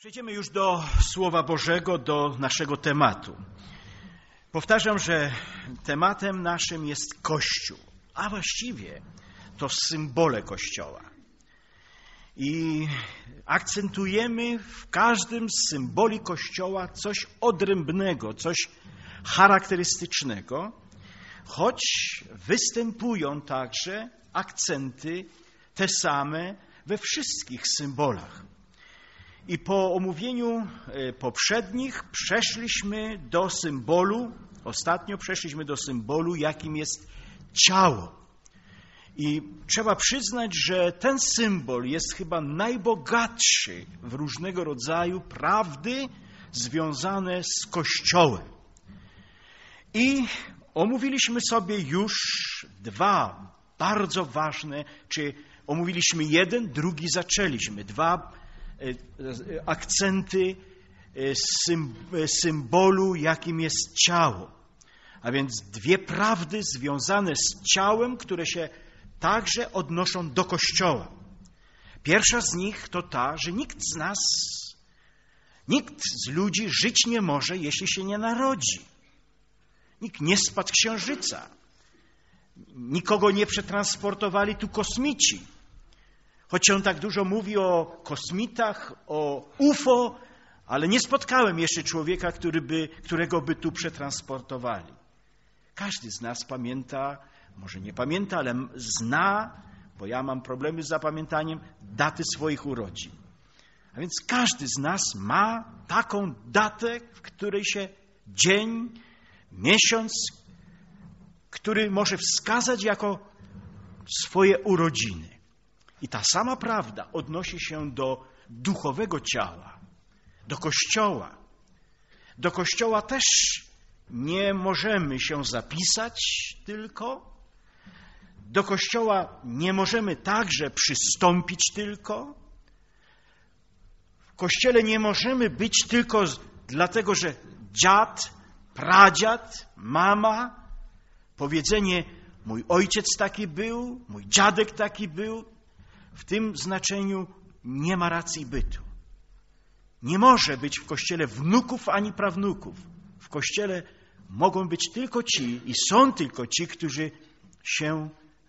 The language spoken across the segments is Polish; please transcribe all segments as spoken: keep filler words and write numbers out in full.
Przejdziemy już do Słowa Bożego, do naszego tematu. Powtarzam, że tematem naszym jest Kościół, a właściwie to symbole Kościoła. I akcentujemy w każdym z symboli Kościoła coś odrębnego, coś charakterystycznego, choć występują także akcenty te same we wszystkich symbolach. I po omówieniu poprzednich przeszliśmy do symbolu, ostatnio przeszliśmy do symbolu, jakim jest ciało. I trzeba przyznać, że ten symbol jest chyba najbogatszy w różnego rodzaju prawdy związane z Kościołem. I omówiliśmy sobie już dwa bardzo ważne, czy omówiliśmy jeden, drugi zaczęliśmy, dwa akcenty symbolu, jakim jest ciało. A więc dwie prawdy związane z ciałem, które się także odnoszą do Kościoła. Pierwsza z nich to ta, że nikt z nas, nikt z ludzi żyć nie może, jeśli się nie narodzi. Nikt nie spadł z księżyca. Nikogo nie przetransportowali tu kosmici. Choć on tak dużo mówi o kosmitach, o U F O, ale nie spotkałem jeszcze człowieka, który by, którego by tu przetransportowali. Każdy z nas pamięta, może nie pamięta, ale zna, bo ja mam problemy z zapamiętaniem, daty swoich urodzin. A więc każdy z nas ma taką datę, w której się dzień, miesiąc, który może wskazać jako swoje urodziny. I ta sama prawda odnosi się do duchowego ciała, do Kościoła. Do Kościoła też nie możemy się zapisać tylko. Do Kościoła nie możemy także przystąpić tylko. W Kościele nie możemy być tylko dlatego, że dziad, pradziad, mama, powiedzenie mój ojciec taki był, mój dziadek taki był. W tym znaczeniu nie ma racji bytu. Nie może być w Kościele wnuków ani prawnuków. W Kościele mogą być tylko ci i są tylko ci, którzy się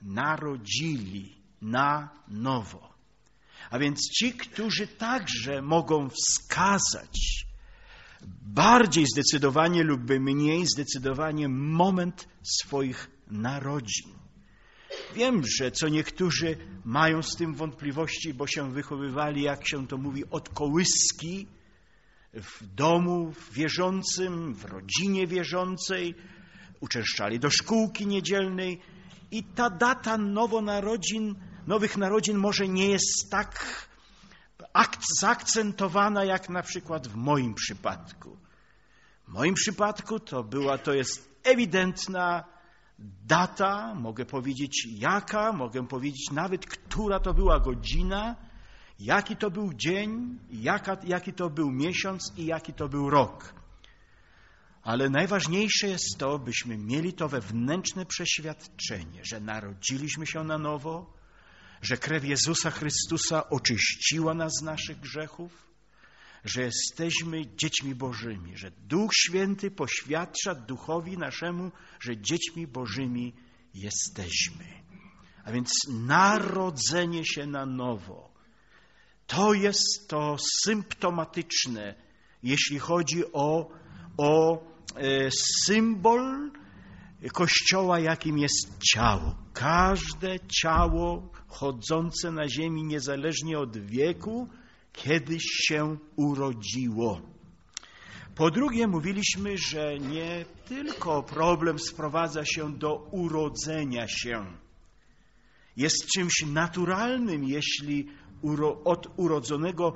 narodzili na nowo. A więc ci, którzy także mogą wskazać bardziej zdecydowanie lub mniej zdecydowanie moment swoich narodzin. Wiem, że co niektórzy mają z tym wątpliwości, bo się wychowywali, jak się to mówi, od kołyski w domu wierzącym, w rodzinie wierzącej, uczęszczali do szkółki niedzielnej i ta data nowonarodzin, nowych narodzin może nie jest tak zaakcentowana, jak na przykład w moim przypadku. W moim przypadku to była, to jest ewidentna data, mogę powiedzieć jaka, mogę powiedzieć nawet, która to była godzina, jaki to był dzień, jaka, jaki to był miesiąc i jaki to był rok. Ale najważniejsze jest to, byśmy mieli to wewnętrzne przeświadczenie, że narodziliśmy się na nowo, że krew Jezusa Chrystusa oczyściła nas z naszych grzechów, że jesteśmy dziećmi Bożymi, że Duch Święty poświadcza duchowi naszemu, że dziećmi Bożymi jesteśmy. A więc narodzenie się na nowo, to jest to symptomatyczne, jeśli chodzi o, o e, symbol Kościoła, jakim jest ciało. Każde ciało chodzące na ziemi, niezależnie od wieku, kiedyś się urodziło. Po drugie, mówiliśmy, że nie tylko problem sprowadza się do urodzenia się. Jest czymś naturalnym, jeśli uro, od urodzonego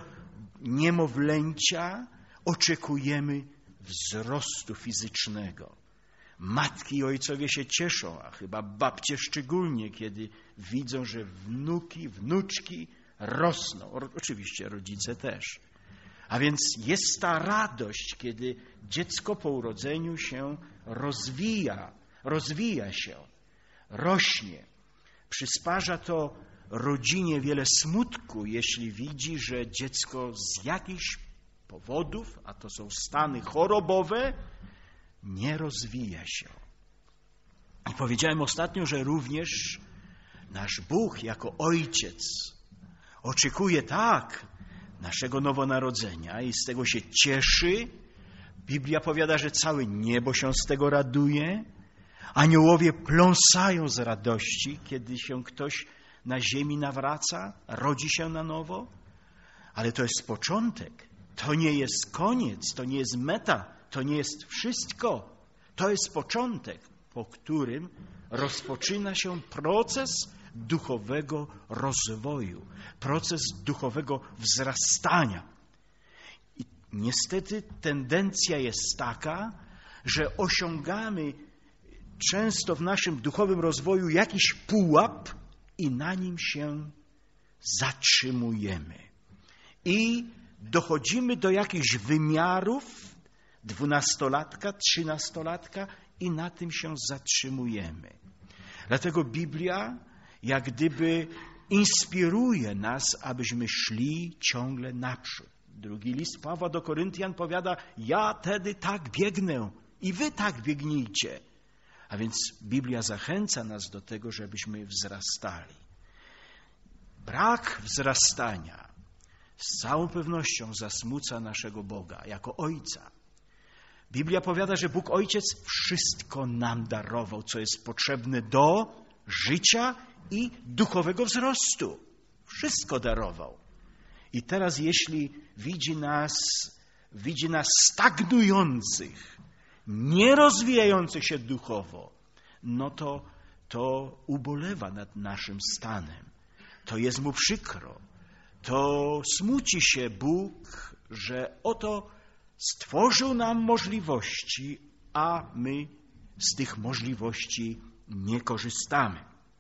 niemowlęcia oczekujemy wzrostu fizycznego. Matki i ojcowie się cieszą, a chyba babcie szczególnie, kiedy widzą, że wnuki, wnuczki rosną. Oczywiście rodzice też. A więc jest ta radość, kiedy dziecko po urodzeniu się rozwija, rozwija się, rośnie. Przysparza to rodzinie wiele smutku, jeśli widzi, że dziecko z jakichś powodów, a to są stany chorobowe, nie rozwija się. I powiedziałem ostatnio, że również nasz Bóg jako Ojciec oczekuje tak naszego nowonarodzenia i z tego się cieszy. Biblia powiada, że całe niebo się z tego raduje. Aniołowie pląsają z radości, kiedy się ktoś na ziemi nawraca, rodzi się na nowo. Ale to jest początek. To nie jest koniec, to nie jest meta, to nie jest wszystko. To jest początek, po którym rozpoczyna się proces duchowego rozwoju, proces duchowego wzrastania. I niestety tendencja jest taka, że osiągamy często w naszym duchowym rozwoju jakiś pułap i na nim się zatrzymujemy. I dochodzimy do jakichś wymiarów dwunastolatka, trzynastolatka i na tym się zatrzymujemy. Dlatego Biblia jak gdyby inspiruje nas, abyśmy szli ciągle naprzód. Drugi list Pawła do Koryntian powiada, ja tedy tak biegnę i wy tak biegnijcie. A więc Biblia zachęca nas do tego, żebyśmy wzrastali. Brak wzrastania z całą pewnością zasmuca naszego Boga jako Ojca. Biblia powiada, że Bóg Ojciec wszystko nam darował, co jest potrzebne do życia i duchowego wzrostu. Wszystko darował. I teraz jeśli widzi nas, widzi nas stagnujących, nierozwijających się duchowo, no to, to ubolewa nad naszym stanem. To jest mu przykro. To smuci się Bóg, że oto stworzył nam możliwości, a my z tych możliwości nie korzystamy.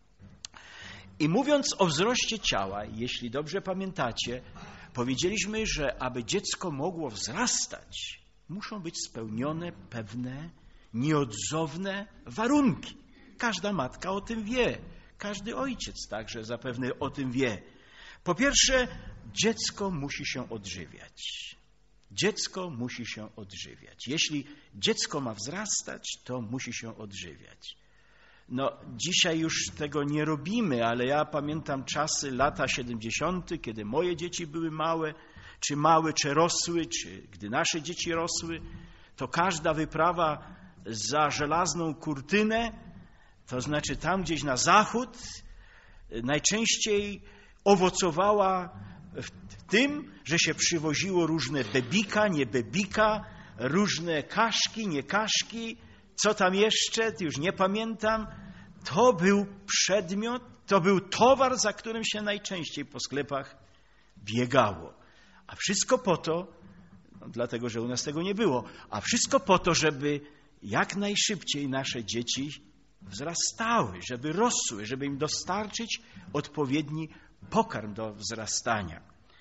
I mówiąc o wzroście ciała, jeśli dobrze pamiętacie, powiedzieliśmy, że aby dziecko mogło wzrastać, muszą być spełnione pewne nieodzowne warunki. Każda matka o tym wie, każdy ojciec także zapewne o tym wie. Po pierwsze, dziecko musi się odżywiać. Dziecko musi się odżywiać. Jeśli dziecko ma wzrastać, to musi się odżywiać. No, dzisiaj już tego nie robimy, ale ja pamiętam czasy, lata siedemdziesiąte, kiedy moje dzieci były małe, czy małe, czy rosły, czy gdy nasze dzieci rosły, to każda wyprawa za żelazną kurtynę, to znaczy tam gdzieś na zachód, najczęściej owocowała w tym, że się przywoziło różne bebika, nie bebika, różne kaszki, nie kaszki, co tam jeszcze, już nie pamiętam. To był przedmiot, to był towar, za którym się najczęściej po sklepach biegało. A wszystko po to, no dlatego że u nas tego nie było, a wszystko po to, żeby jak najszybciej nasze dzieci wzrastały, żeby rosły, żeby im dostarczyć odpowiedni pokarm do wzrastania.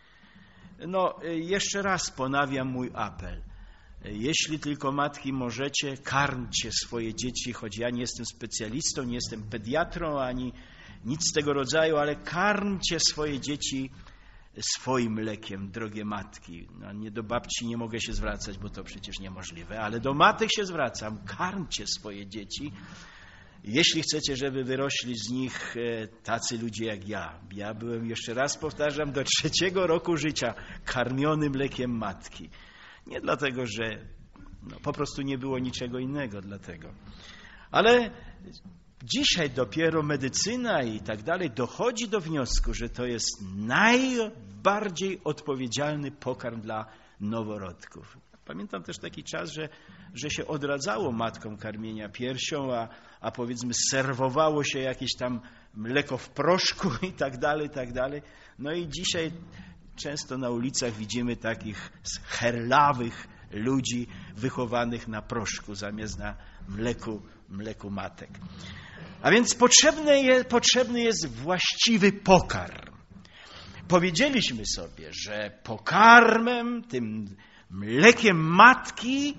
No, jeszcze raz ponawiam mój apel. Jeśli tylko matki możecie, karmcie swoje dzieci, choć ja nie jestem specjalistą, nie jestem pediatrą, ani nic z tego rodzaju, ale karmcie swoje dzieci swoim mlekiem, drogie matki. No, nie do babci nie mogę się zwracać, bo to przecież niemożliwe, ale do matek się zwracam. Karmcie swoje dzieci, jeśli chcecie, żeby wyrośli z nich tacy ludzie jak ja. Ja byłem, jeszcze raz powtarzam, do trzeciego roku życia karmiony mlekiem matki. Nie dlatego, że no, po prostu nie było niczego innego dlatego. Ale dzisiaj dopiero medycyna i tak dalej dochodzi do wniosku, że to jest najbardziej odpowiedzialny pokarm dla noworodków. Pamiętam też taki czas, że, że się odradzało matkom karmienia piersią, a, a powiedzmy serwowało się jakieś tam mleko w proszku i tak dalej, i tak dalej. No i dzisiaj często na ulicach widzimy takich herlawych ludzi wychowanych na proszku zamiast na mleku, mleku matek. A więc potrzebny jest, potrzebny jest właściwy pokarm. Powiedzieliśmy sobie, że pokarmem, tym mlekiem matki,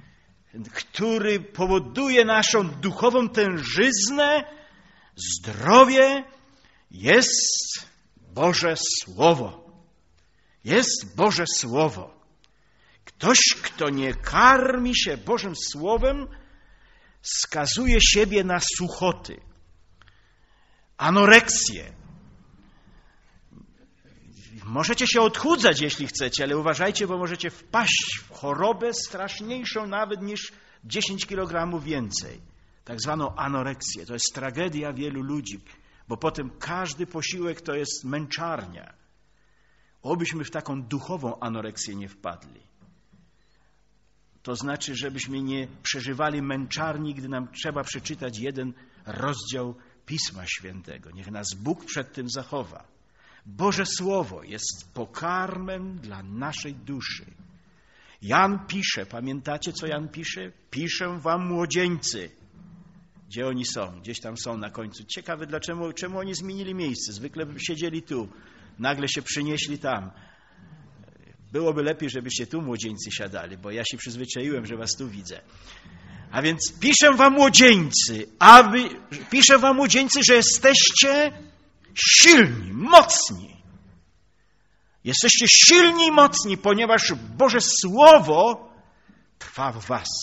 który powoduje naszą duchową tężyznę, zdrowie, jest Boże Słowo. Jest Boże Słowo. Ktoś, kto nie karmi się Bożym Słowem, skazuje siebie na suchoty, anoreksję. Możecie się odchudzać, jeśli chcecie, ale uważajcie, bo możecie wpaść w chorobę straszniejszą nawet niż dziesięć kilogramów więcej. Tak zwaną anoreksję. To jest tragedia wielu ludzi, bo potem każdy posiłek to jest męczarnia. Obyśmy w taką duchową anoreksję nie wpadli. To znaczy, żebyśmy nie przeżywali męczarni, gdy nam trzeba przeczytać jeden rozdział Pisma Świętego. Niech nas Bóg przed tym zachowa. Boże Słowo jest pokarmem dla naszej duszy. Jan pisze, pamiętacie, co Jan pisze? Piszę wam, młodzieńcy. Gdzie oni są? Gdzieś tam są na końcu. Ciekawe, dlaczego, czemu oni zmienili miejsce. Zwykle by siedzieli tu, nagle się przynieśli tam. Byłoby lepiej, żebyście tu, młodzieńcy, siadali, bo ja się przyzwyczaiłem, że was tu widzę. A więc piszę wam, młodzieńcy, aby, piszę wam, młodzieńcy, że jesteście silni, mocni. Jesteście silni i mocni, ponieważ Boże Słowo trwa w was.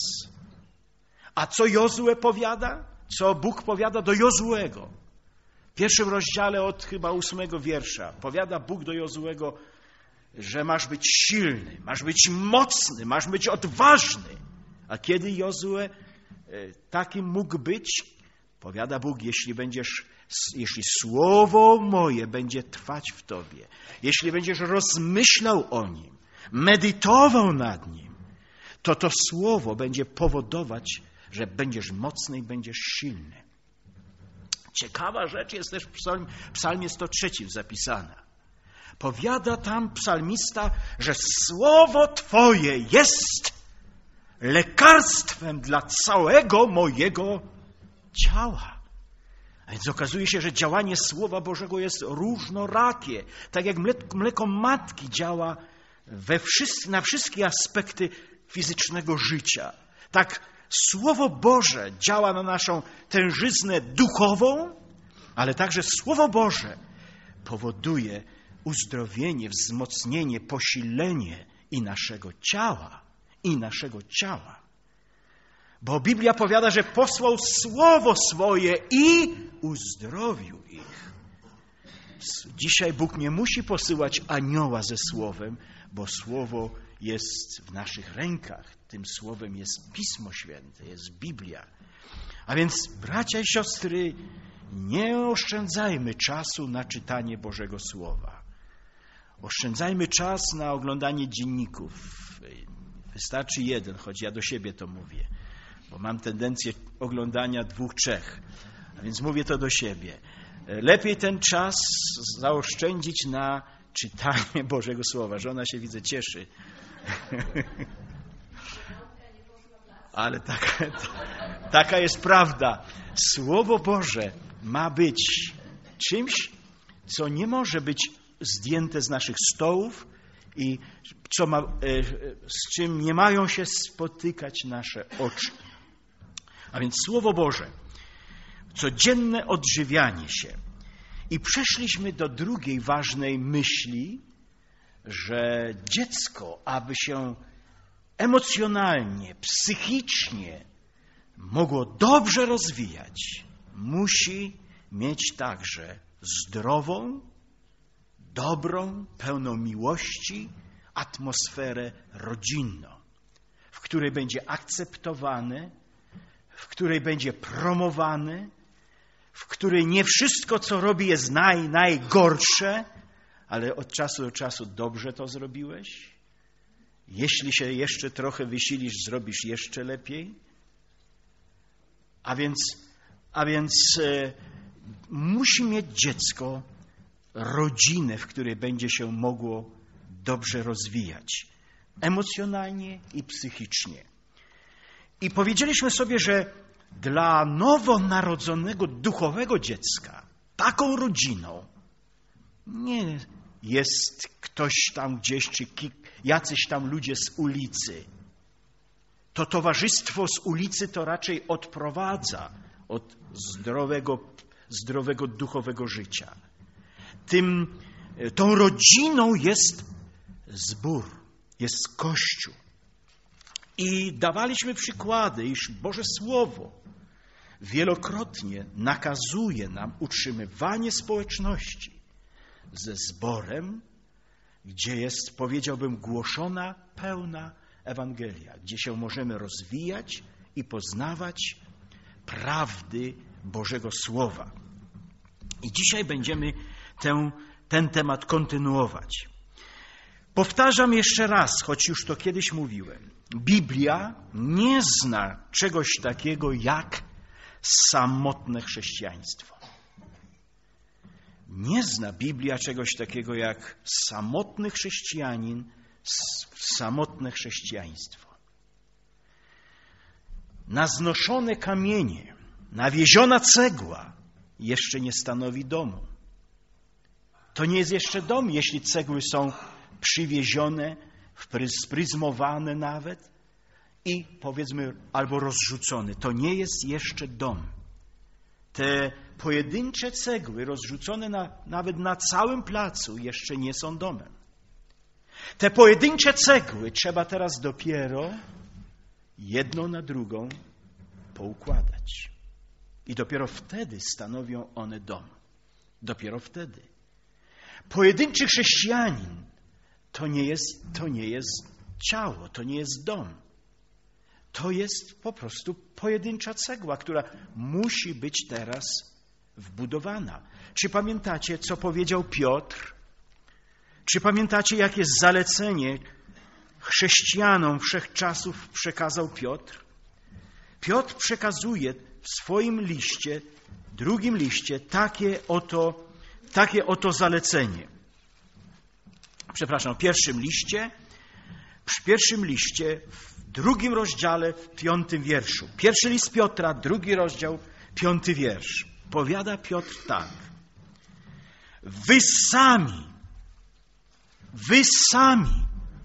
A co Jozue powiada? Co Bóg powiada do Jozuego? W pierwszym rozdziale od chyba ósmego wiersza powiada Bóg do Jozuego, że masz być silny, masz być mocny, masz być odważny. A kiedy Jozue takim mógł być? Powiada Bóg, jeśli będziesz, jeśli słowo moje będzie trwać w tobie, jeśli będziesz rozmyślał o nim, medytował nad nim, to to słowo będzie powodować, że będziesz mocny i będziesz silny. Ciekawa rzecz jest też w psalmie, psalmie sto trzecim zapisana. Powiada tam psalmista, że słowo Twoje jest lekarstwem dla całego mojego ciała. A więc okazuje się, że działanie Słowa Bożego jest różnorakie. Tak jak mleko matki działa we wszyscy, na wszystkie aspekty fizycznego życia. Tak Słowo Boże działa na naszą tężyznę duchową, ale także Słowo Boże powoduje uzdrowienie, wzmocnienie, posilenie i naszego ciała, i naszego ciała. Bo Biblia powiada, że posłał Słowo swoje i uzdrowił ich. Dzisiaj Bóg nie musi posyłać anioła ze Słowem, bo Słowo jest w naszych rękach. Tym Słowem jest Pismo Święte, jest Biblia. A więc, bracia i siostry, nie oszczędzajmy czasu na czytanie Bożego Słowa. Oszczędzajmy czas na oglądanie dzienników. Wystarczy jeden, choć ja do siebie to mówię, bo mam tendencję oglądania dwóch, trzech. A więc mówię to do siebie. Lepiej ten czas zaoszczędzić na czytanie Bożego Słowa. Żona się, widzę, cieszy. Ale taka, taka jest prawda. Słowo Boże ma być czymś, co nie może być zdjęte z naszych stołów i co ma, z czym nie mają się spotykać nasze oczy. A więc Słowo Boże, codzienne odżywianie się. I przeszliśmy do drugiej ważnej myśli, że dziecko, aby się emocjonalnie, psychicznie mogło dobrze rozwijać, musi mieć także zdrową, dobrą, pełną miłości atmosferę rodzinną, w której będzie akceptowane, w której będzie promowane, w której nie wszystko, co robi, jest naj, najgorsze, ale od czasu do czasu dobrze to zrobiłeś. Jeśli się jeszcze trochę wysilisz, zrobisz jeszcze lepiej. A więc, a więc e, musi mieć dziecko rodzinę, w której będzie się mogło dobrze rozwijać. Emocjonalnie i psychicznie. I powiedzieliśmy sobie, że dla nowonarodzonego duchowego dziecka taką rodziną nie jest ktoś tam gdzieś, czy jacyś tam ludzie z ulicy. To towarzystwo z ulicy to raczej odprowadza od zdrowego, zdrowego duchowego życia. Tym, tą rodziną jest zbór, jest Kościół. I dawaliśmy przykłady, iż Boże Słowo wielokrotnie nakazuje nam utrzymywanie społeczności ze zborem, gdzie jest, powiedziałbym, głoszona pełna Ewangelia, gdzie się możemy rozwijać i poznawać prawdy Bożego Słowa. I dzisiaj będziemy tę, ten temat kontynuować. Powtarzam jeszcze raz, choć już to kiedyś mówiłem. Biblia nie zna czegoś takiego jak samotne chrześcijaństwo. Nie zna Biblia czegoś takiego jak samotny chrześcijanin, samotne chrześcijaństwo. Na znoszone kamienie, nawieziona cegła jeszcze nie stanowi domu. To nie jest jeszcze dom, jeśli cegły są przywiezione, spryzmowane nawet i powiedzmy albo rozrzucone. To nie jest jeszcze dom. Te pojedyncze cegły rozrzucone na, nawet na całym placu jeszcze nie są domem. Te pojedyncze cegły trzeba teraz dopiero jedną na drugą poukładać. I dopiero wtedy stanowią one dom. Dopiero wtedy. Pojedynczy chrześcijanin to nie jest, to nie jest ciało, to nie jest dom. To jest po prostu pojedyncza cegła, która musi być teraz wbudowana. Czy pamiętacie, co powiedział Piotr? Czy pamiętacie, jakie zalecenie chrześcijanom wszechczasów przekazał Piotr? Piotr przekazuje w swoim liście, drugim liście, takie oto, takie oto zalecenie. Przepraszam, w pierwszym liście, w pierwszym liście, w drugim rozdziale, w piątym wierszu. Pierwszy list Piotra, drugi rozdział, piąty wiersz. Powiada Piotr tak. Wy sami, wy sami.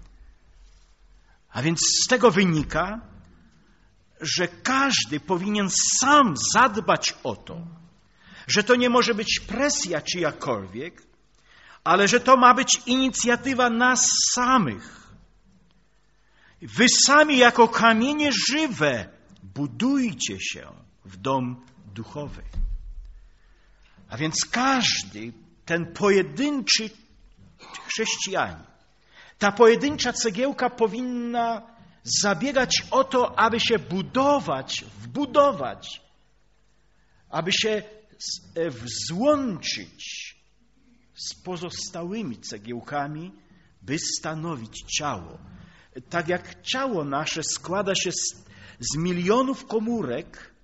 A więc z tego wynika, że każdy powinien sam zadbać o to, że to nie może być presja czyjakolwiek, ale że to ma być inicjatywa nas samych. Wy sami jako kamienie żywe budujcie się w dom duchowy. A więc każdy ten pojedynczy chrześcijanin, ta pojedyncza cegiełka powinna zabiegać o to, aby się budować, wbudować, aby się złączyć z pozostałymi cegiełkami, by stanowić ciało. Tak jak ciało nasze składa się z, z milionów komórek,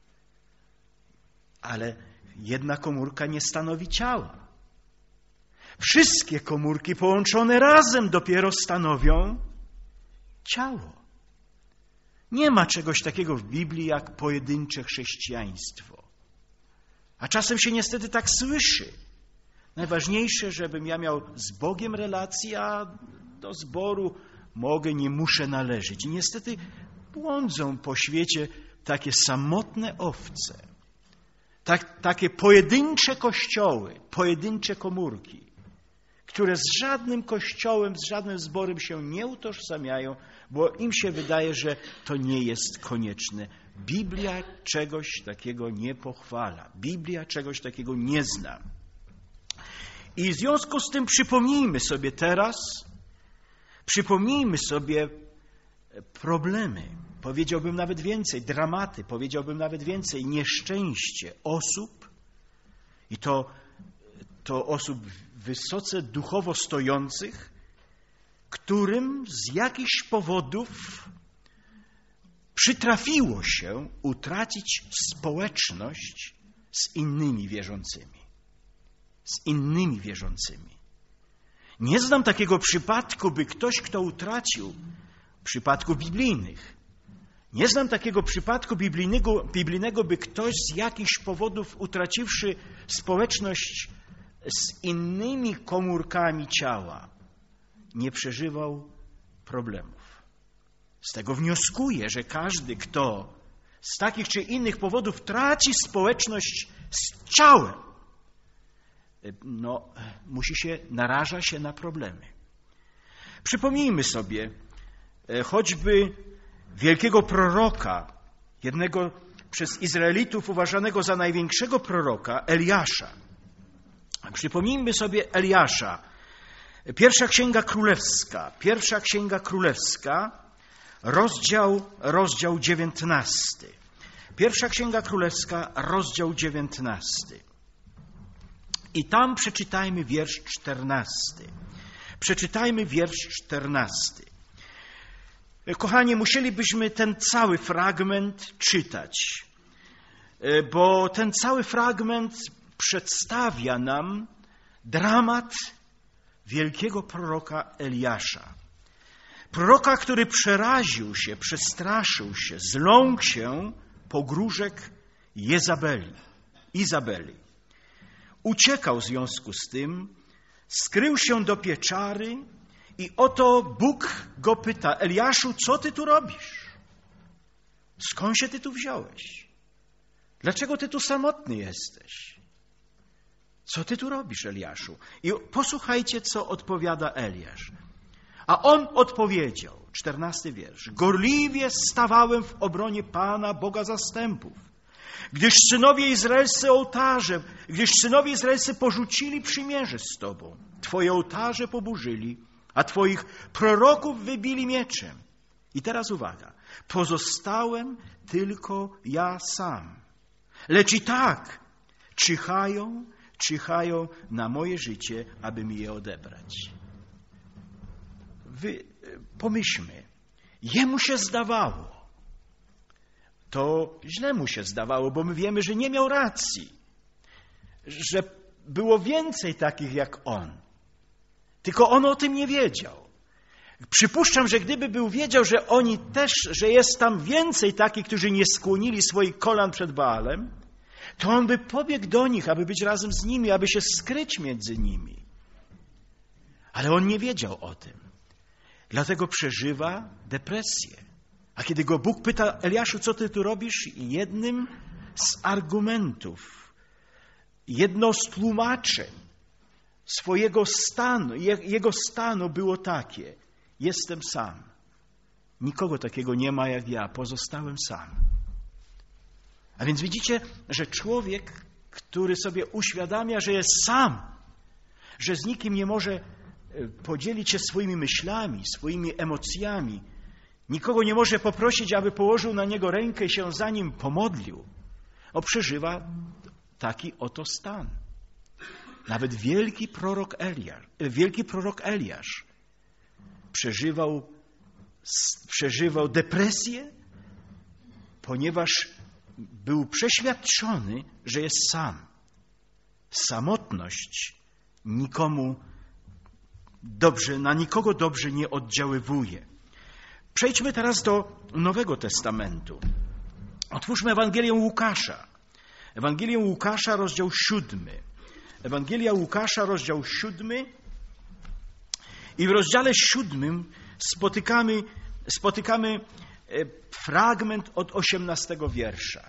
ale jedna komórka nie stanowi ciała. Wszystkie komórki połączone razem dopiero stanowią ciało. Nie ma czegoś takiego w Biblii jak pojedyncze chrześcijaństwo. A czasem się niestety tak słyszy. Najważniejsze, żebym ja miał z Bogiem relację, a do zboru mogę, nie muszę należeć. I niestety błądzą po świecie takie samotne owce, tak, takie pojedyncze kościoły, pojedyncze komórki, które z żadnym kościołem, z żadnym zborem się nie utożsamiają, bo im się wydaje, że to nie jest konieczne. Biblia czegoś takiego nie pochwala. Biblia czegoś takiego nie zna. I w związku z tym przypomnijmy sobie teraz, przypomnijmy sobie problemy, powiedziałbym nawet więcej, dramaty, powiedziałbym nawet więcej, nieszczęście osób, i to, to osób wysoce duchowo stojących, którym z jakichś powodów przytrafiło się utracić społeczność z innymi wierzącymi. Z innymi wierzącymi. Nie znam takiego przypadku, by ktoś, kto utracił, przypadków biblijnych, nie znam takiego przypadku biblijnego, biblijnego, by ktoś z jakichś powodów utraciwszy społeczność z innymi komórkami ciała, nie przeżywał problemów. Z tego wnioskuję, że każdy, kto z takich czy innych powodów traci społeczność z ciałem, no, musi się, naraża się na problemy. Przypomnijmy sobie choćby wielkiego proroka, jednego przez Izraelitów uważanego za największego proroka, Eliasza. Przypomnijmy sobie Eliasza. Pierwsza Księga Królewska, pierwsza Księga Królewska, rozdział, rozdział dziewiętnasty. Pierwsza Księga Królewska, rozdział dziewiętnasty. I tam przeczytajmy wiersz czternasty. Przeczytajmy wiersz czternasty. Kochani, musielibyśmy ten cały fragment czytać, bo ten cały fragment przedstawia nam dramat wielkiego proroka Eliasza. Proroka, który przeraził się, przestraszył się, zląkł się pogróżek Jezabeli, Izabeli. Uciekał w związku z tym, skrył się do pieczary i oto Bóg go pyta: Eliaszu, co ty tu robisz? Skąd się ty tu wziąłeś? Dlaczego ty tu samotny jesteś? Co ty tu robisz, Eliaszu? I posłuchajcie, co odpowiada Eliasz. A on odpowiedział, czternasty wiersz: gorliwie stawałem w obronie Pana, Boga zastępów, gdyż synowie izraelscy ołtarze, gdyż synowie izraelscy porzucili przymierze z Tobą. Twoje ołtarze poburzyli, a Twoich proroków wybili mieczem. I teraz uwaga, pozostałem tylko ja sam. Lecz i tak czyhają, czyhają na moje życie, aby mi je odebrać. Wy, pomyślmy, jemu się zdawało, to źle mu się zdawało, bo my wiemy, że nie miał racji, że było więcej takich jak on. Tylko on o tym nie wiedział. Przypuszczam, że gdyby był wiedział, że oni też, że jest tam więcej takich, którzy nie skłonili swoich kolan przed Baalem, to on by pobiegł do nich, aby być razem z nimi, aby się skryć między nimi. Ale on nie wiedział o tym. Dlatego przeżywa depresję. A kiedy go Bóg pyta: Eliaszu, co ty tu robisz? Jednym z argumentów, jedno z tłumaczeń swojego stanu, jego stanu było takie: jestem sam. Nikogo takiego nie ma jak ja, pozostałem sam. A więc widzicie, że człowiek, który sobie uświadamia, że jest sam, że z nikim nie może podzielić się swoimi myślami, swoimi emocjami, nikogo nie może poprosić, aby położył na niego rękę i się za nim pomodlił, on przeżywa taki oto stan. Nawet wielki prorok Eliasz, wielki prorok Eliasz przeżywał, przeżywał depresję, ponieważ był przeświadczony, że jest sam. Samotność nikomu dobrze, na nikogo dobrze nie oddziaływuje. Przejdźmy teraz do Nowego Testamentu. Otwórzmy Ewangelię Łukasza. Ewangelię Łukasza, rozdział siódmy. Ewangelia Łukasza, rozdział siódmy. I w rozdziale siódmym spotykamy, spotykamy fragment od osiemnastego wiersza.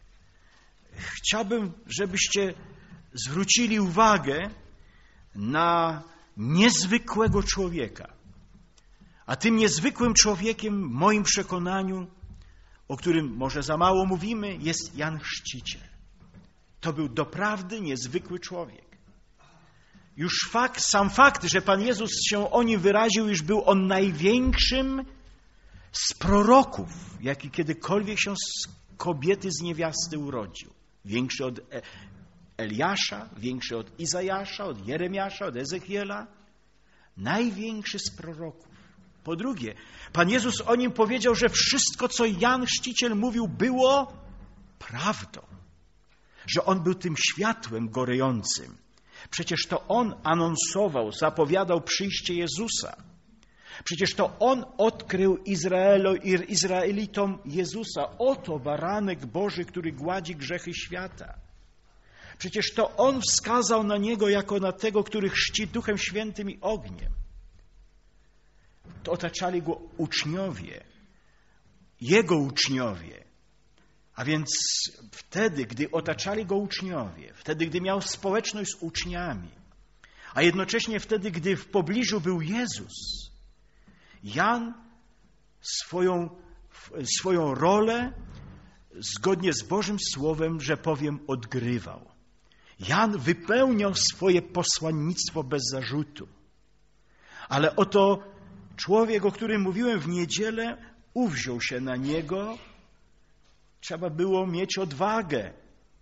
Chciałbym, żebyście zwrócili uwagę na niezwykłego człowieka. A tym niezwykłym człowiekiem, w moim przekonaniu, o którym może za mało mówimy, jest Jan Chrzciciel. To był doprawdy niezwykły człowiek. Już fakt, sam fakt, że Pan Jezus się o nim wyraził, iż był on największym z proroków, jaki kiedykolwiek się z kobiety z niewiasty urodził. Większy od Eliasza, większy od Izajasza, od Jeremiasza, od Ezechiela. Największy z proroków. Po drugie, Pan Jezus o nim powiedział, że wszystko, co Jan Chrzciciel mówił, było prawdą. Że on był tym światłem gorejącym. Przecież to on anonsował, zapowiadał przyjście Jezusa. Przecież to on odkrył Izraelo, Izraelitom Jezusa. Oto baranek Boży, który gładzi grzechy świata. Przecież to on wskazał na niego jako na tego, który chrzci Duchem Świętym i ogniem. To otaczali go uczniowie, jego uczniowie. A więc wtedy, gdy otaczali go uczniowie, wtedy, gdy miał społeczność z uczniami, a jednocześnie wtedy, gdy w pobliżu był Jezus, Jan swoją swoją rolę zgodnie z Bożym Słowem, że powiem, odgrywał. Jan wypełniał swoje posłannictwo bez zarzutu. Ale oto człowiek, o którym mówiłem w niedzielę, uwziął się na niego. Trzeba było mieć odwagę.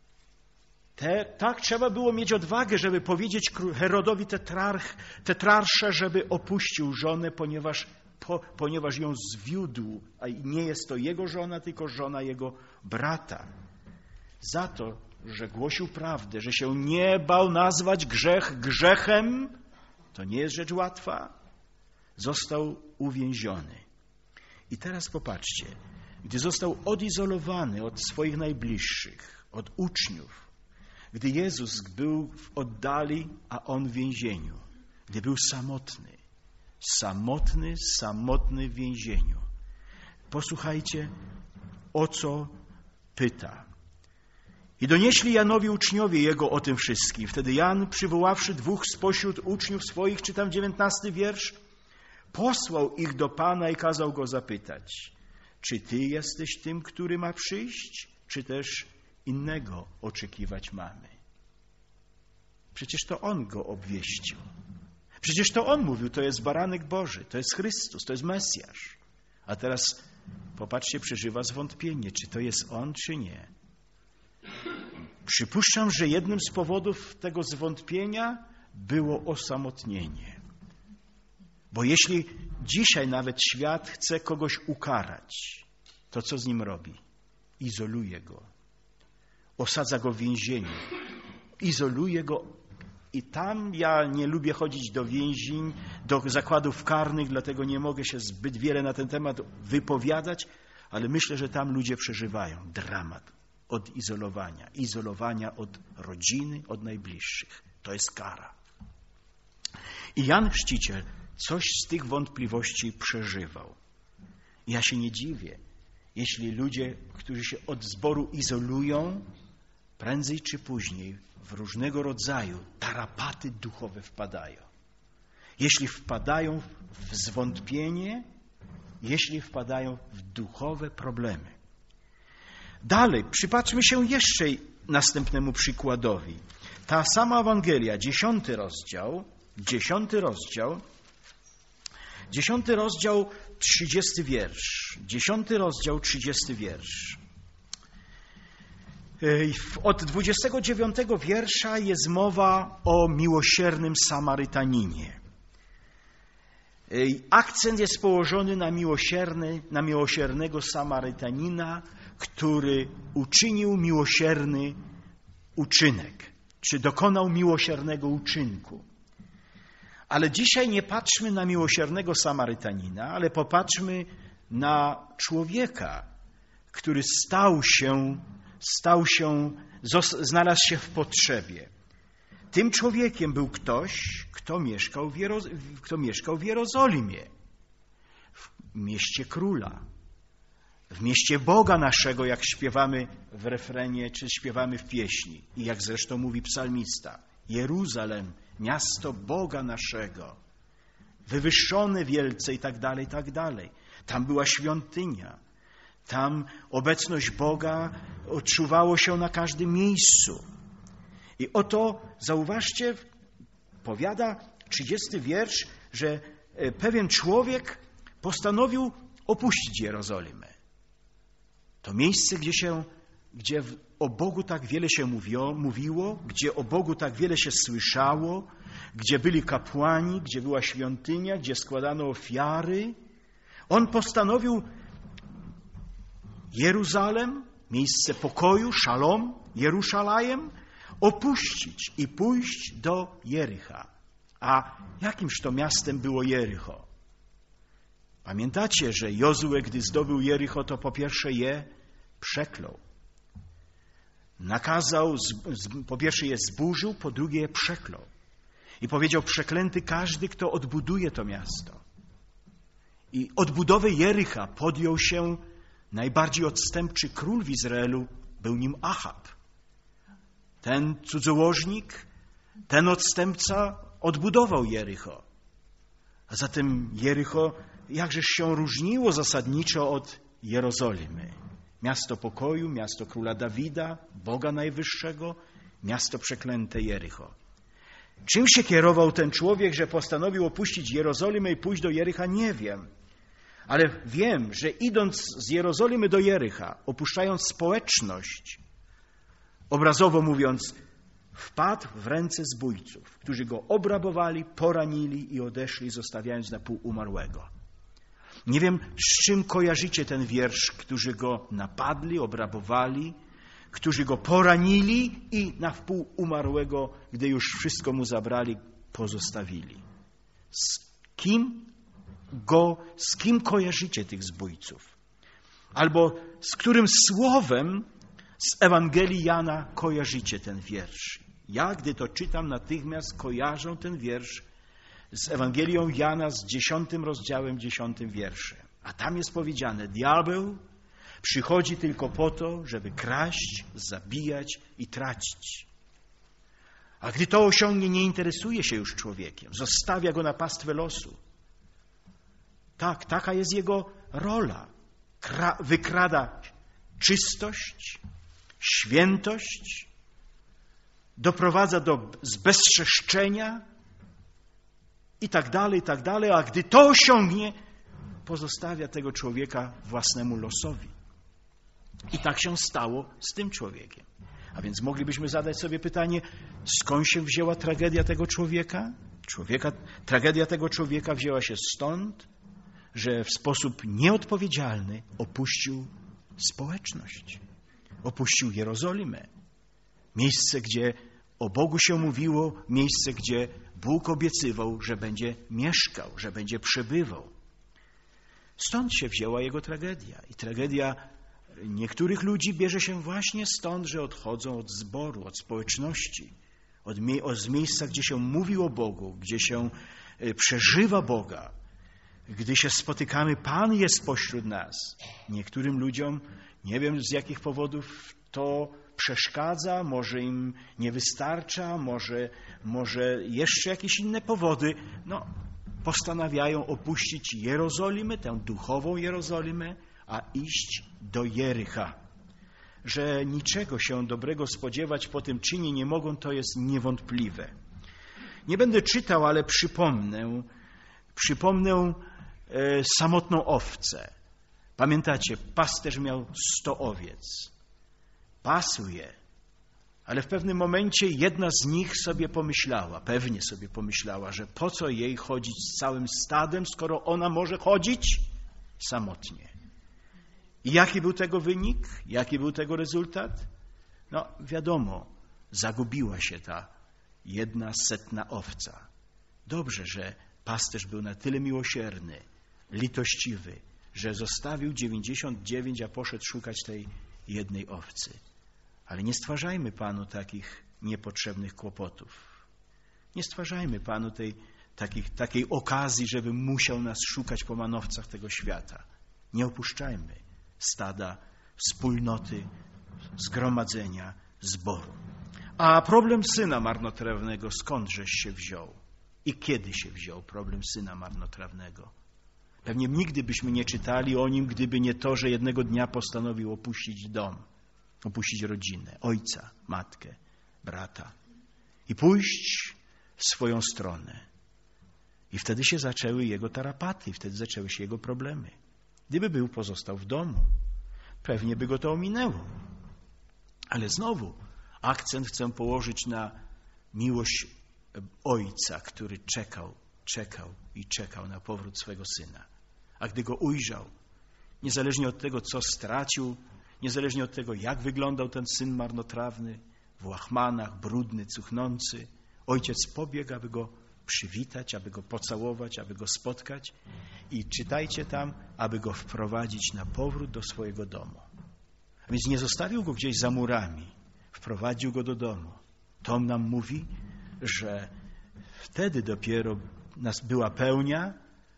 Te, tak trzeba było mieć odwagę, żeby powiedzieć Herodowi tetrarch, tetrarsze, żeby opuścił żonę, ponieważ, po, ponieważ ją zwiódł, a nie jest to jego żona, tylko żona jego brata. Za to, że głosił prawdę, że się nie bał nazwać grzech grzechem, to nie jest rzecz łatwa, został uwięziony. I teraz popatrzcie, gdy został odizolowany od swoich najbliższych, od uczniów, gdy Jezus był w oddali, a On w więzieniu, gdy był samotny, samotny, samotny w więzieniu. Posłuchajcie, o co pyta. I donieśli Janowi uczniowie Jego o tym wszystkim. Wtedy Jan, przywoławszy dwóch spośród uczniów swoich, czytam dziewiętnasty wiersz, posłał ich do Pana i kazał Go zapytać, czy Ty jesteś tym, który ma przyjść, czy też innego oczekiwać mamy? Przecież to On Go obwieścił. Przecież to On mówił, to jest baranek Boży, to jest Chrystus, to jest Mesjasz. A teraz, popatrzcie, przeżywa zwątpienie, czy to jest On, czy nie. Przypuszczam, że jednym z powodów tego zwątpienia było osamotnienie. Bo jeśli dzisiaj nawet świat chce kogoś ukarać, to co z nim robi? Izoluje go. Osadza go w więzieniu. Izoluje go. I tam ja nie lubię chodzić do więzień, do zakładów karnych, dlatego nie mogę się zbyt wiele na ten temat wypowiadać, ale myślę, że tam ludzie przeżywają dramat odizolowania, izolowania od rodziny, od najbliższych. To jest kara. I Jan Chrzciciel coś z tych wątpliwości przeżywał. Ja się nie dziwię, jeśli ludzie, którzy się od zboru izolują, prędzej czy później w różnego rodzaju tarapaty duchowe wpadają. Jeśli wpadają w zwątpienie, jeśli wpadają w duchowe problemy. Dalej, przypatrzmy się jeszcze następnemu przykładowi. Ta sama Ewangelia, dziesiąty rozdział, dziesiąty rozdział, dziesiąty rozdział, trzydziesty wiersz. Dziesiąty rozdział, trzydziesty wiersz. Od dwudziestego dziewiątego wiersza jest mowa o miłosiernym Samarytaninie. Akcent jest położony na miłosierny, na miłosiernego Samarytanina, który uczynił miłosierny uczynek, czy dokonał miłosiernego uczynku. Ale dzisiaj nie patrzmy na miłosiernego Samarytanina, ale popatrzmy na człowieka, który stał się, stał się, znalazł się w potrzebie. Tym człowiekiem był ktoś, kto mieszkał w, Jeroz- kto mieszkał w Jerozolimie, w mieście króla, w mieście Boga naszego, jak śpiewamy w refrenie, czy śpiewamy w pieśni. I jak zresztą mówi psalmista, Jeruzalem, miasto Boga naszego, wywyższone wielce i tak dalej, i tak dalej. Tam była świątynia. Tam obecność Boga odczuwało się na każdym miejscu. I oto, zauważcie, powiada trzydziesty wiersz, że pewien człowiek postanowił opuścić Jerozolimę. To miejsce, gdzie, się, gdzie o Bogu tak wiele się mówiło, mówiło, gdzie o Bogu tak wiele się słyszało, gdzie byli kapłani, gdzie była świątynia, gdzie składano ofiary. On postanowił Jeruzalem, miejsce pokoju, szalom, Jeruszalajem, opuścić i pójść do Jericha. A jakimż to miastem było Jericho? Pamiętacie, że Jozue, gdy zdobył Jericho, to po pierwsze je przeklął. Nakazał, po pierwsze je zburzył, po drugie je przeklął. I powiedział, przeklęty każdy, kto odbuduje to miasto. I odbudowę Jericha podjął się najbardziej odstępczy król w Izraelu, był nim Achab. Ten cudzołożnik, ten odstępca odbudował Jericho. A zatem Jericho jakżeż się różniło zasadniczo od Jerozolimy. Miasto pokoju, miasto króla Dawida, Boga Najwyższego, miasto przeklęte Jericho. Czym się kierował ten człowiek, że postanowił opuścić Jerozolimę i pójść do Jericha, nie wiem. Ale wiem, że idąc z Jerozolimy do Jericha, opuszczając społeczność, obrazowo mówiąc, wpadł w ręce zbójców, którzy go obrabowali, poranili i odeszli, zostawiając na pół umarłego. Nie wiem, z czym kojarzycie ten wiersz, którzy go napadli, obrabowali, którzy go poranili i na wpół umarłego, gdy już wszystko mu zabrali, pozostawili. Z kim go, z kim kojarzycie tych zbójców? Albo z którym słowem z Ewangelii Jana kojarzycie ten wiersz? Ja, gdy to czytam, natychmiast kojarzę ten wiersz z Ewangelią Jana, z dziesiątym rozdziałem, dziesiątym wierszem. A tam jest powiedziane, diabeł przychodzi tylko po to, żeby kraść, zabijać i tracić. A gdy to osiągnie, nie interesuje się już człowiekiem. Zostawia go na pastwę losu. Tak, taka jest jego rola. Kra- wykrada czystość, świętość, doprowadza do zbezczeszczenia i tak dalej, i tak dalej. A gdy to osiągnie, pozostawia tego człowieka własnemu losowi. I tak się stało z tym człowiekiem. A więc moglibyśmy zadać sobie pytanie, skąd się wzięła tragedia tego człowieka? człowieka? Tragedia tego człowieka wzięła się stąd, że w sposób nieodpowiedzialny opuścił społeczność. Opuścił Jerozolimę. Miejsce, gdzie o Bogu się mówiło, miejsce, gdzie Bóg obiecywał, że będzie mieszkał, że będzie przebywał. Stąd się wzięła jego tragedia. I tragedia niektórych ludzi bierze się właśnie stąd, że odchodzą od zboru, od społeczności, od, mie- od miejsca, gdzie się mówi o Bogu, gdzie się przeżywa Boga. Gdy się spotykamy, Pan jest pośród nas. Niektórym ludziom, nie wiem z jakich powodów, to przeszkadza, może im nie wystarcza, może, może jeszcze jakieś inne powody. No, postanawiają opuścić Jerozolimę, tę duchową Jerozolimę, a iść do Jericha. Że niczego się dobrego spodziewać po tym czynie nie mogą, to jest niewątpliwe. Nie będę czytał, ale przypomnę, przypomnę e, samotną owcę. Pamiętacie, pasterz miał sto owiec. Pasł je, ale w pewnym momencie jedna z nich sobie pomyślała, pewnie sobie pomyślała, że po co jej chodzić z całym stadem, skoro ona może chodzić samotnie. I jaki był tego wynik? Jaki był tego rezultat? No wiadomo, zagubiła się ta jedna setna owca. Dobrze, że pasterz był na tyle miłosierny, litościwy, że zostawił dziewięćdziesiąt dziewięć, a poszedł szukać tej jednej owcy. Ale nie stwarzajmy Panu takich niepotrzebnych kłopotów. Nie stwarzajmy Panu tej, takich, takiej okazji, żeby musiał nas szukać po manowcach tego świata. Nie opuszczajmy stada, wspólnoty, zgromadzenia, zboru. A problem syna marnotrawnego skądżeś się wziął? I kiedy się wziął problem syna marnotrawnego? Pewnie nigdy byśmy nie czytali o nim, gdyby nie to, że jednego dnia postanowił opuścić dom, opuścić rodzinę, ojca, matkę, brata i pójść w swoją stronę. I wtedy się zaczęły jego tarapaty, wtedy zaczęły się jego problemy. Gdyby był pozostał w domu, pewnie by go to ominęło. Ale znowu akcent chcę położyć na miłość ojca, który czekał, czekał i czekał na powrót swego syna. A gdy go ujrzał, niezależnie od tego, co stracił, niezależnie od tego, jak wyglądał ten syn marnotrawny, w łachmanach, brudny, cuchnący, ojciec pobiegł, aby go przywitać, aby go pocałować, aby go spotkać i czytajcie tam, aby go wprowadzić na powrót do swojego domu. A więc nie zostawił go gdzieś za murami, wprowadził go do domu. Tom nam mówi, że wtedy dopiero nas była pełnia,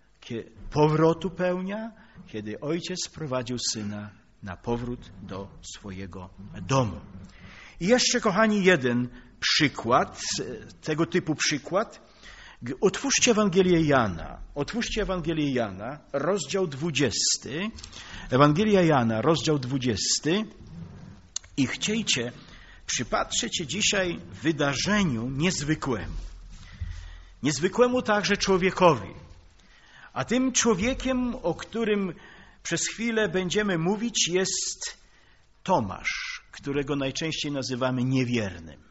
powrotu pełnia, kiedy ojciec sprowadził syna na powrót do swojego domu. I jeszcze, kochani, jeden przykład, tego typu przykład. Otwórzcie Ewangelię Jana. Otwórzcie Ewangelię Jana, rozdział dwudziesty. Ewangelia Jana, rozdział dwudziesty. I chciejcie przypatrzeć się dzisiaj wydarzeniu niezwykłemu. Niezwykłemu także człowiekowi. A tym człowiekiem, o którym przez chwilę będziemy mówić, jest Tomasz, którego najczęściej nazywamy niewiernym.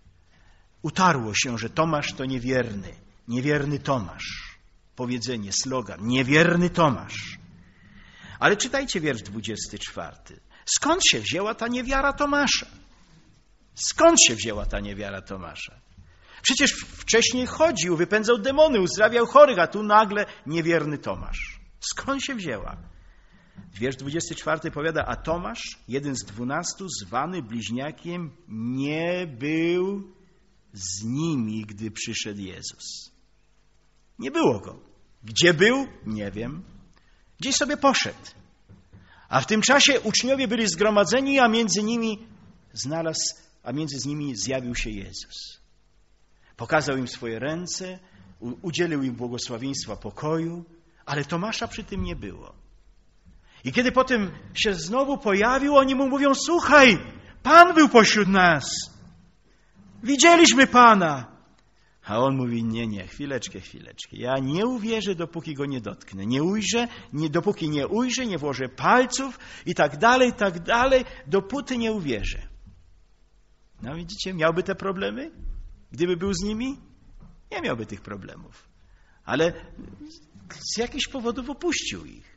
Utarło się, że Tomasz to niewierny. Niewierny Tomasz. Powiedzenie, slogan. Niewierny Tomasz. Ale czytajcie wiersz dwudziesty czwarty. Skąd się wzięła ta niewiara Tomasza? Skąd się wzięła ta niewiara Tomasza? Przecież wcześniej chodził, wypędzał demony, uzdrawiał chorych, a tu nagle niewierny Tomasz. Skąd się wzięła? Wiersz dwudziesty czwarty powiada, a Tomasz, jeden z dwunastu, zwany bliźniakiem, nie był z nimi, gdy przyszedł Jezus. Nie było go. Gdzie był? Nie wiem. Gdzieś sobie poszedł. A w tym czasie uczniowie byli zgromadzeni, a między nimi znalazł, a między nimi zjawił się Jezus. Pokazał im swoje ręce, udzielił im błogosławieństwa pokoju, ale Tomasza przy tym nie było. I kiedy potem się znowu pojawił, oni mu mówią, słuchaj, Pan był pośród nas. Widzieliśmy Pana. A on mówi, nie, nie, chwileczkę, chwileczkę. Ja nie uwierzę, dopóki go nie dotknę. Nie ujrzę, nie, dopóki nie ujrzę, nie włożę palców i tak dalej, i tak dalej, dopóty nie uwierzę. No widzicie, miałby te problemy? Gdyby był z nimi? Nie miałby tych problemów. Ale z jakichś powodów opuścił ich.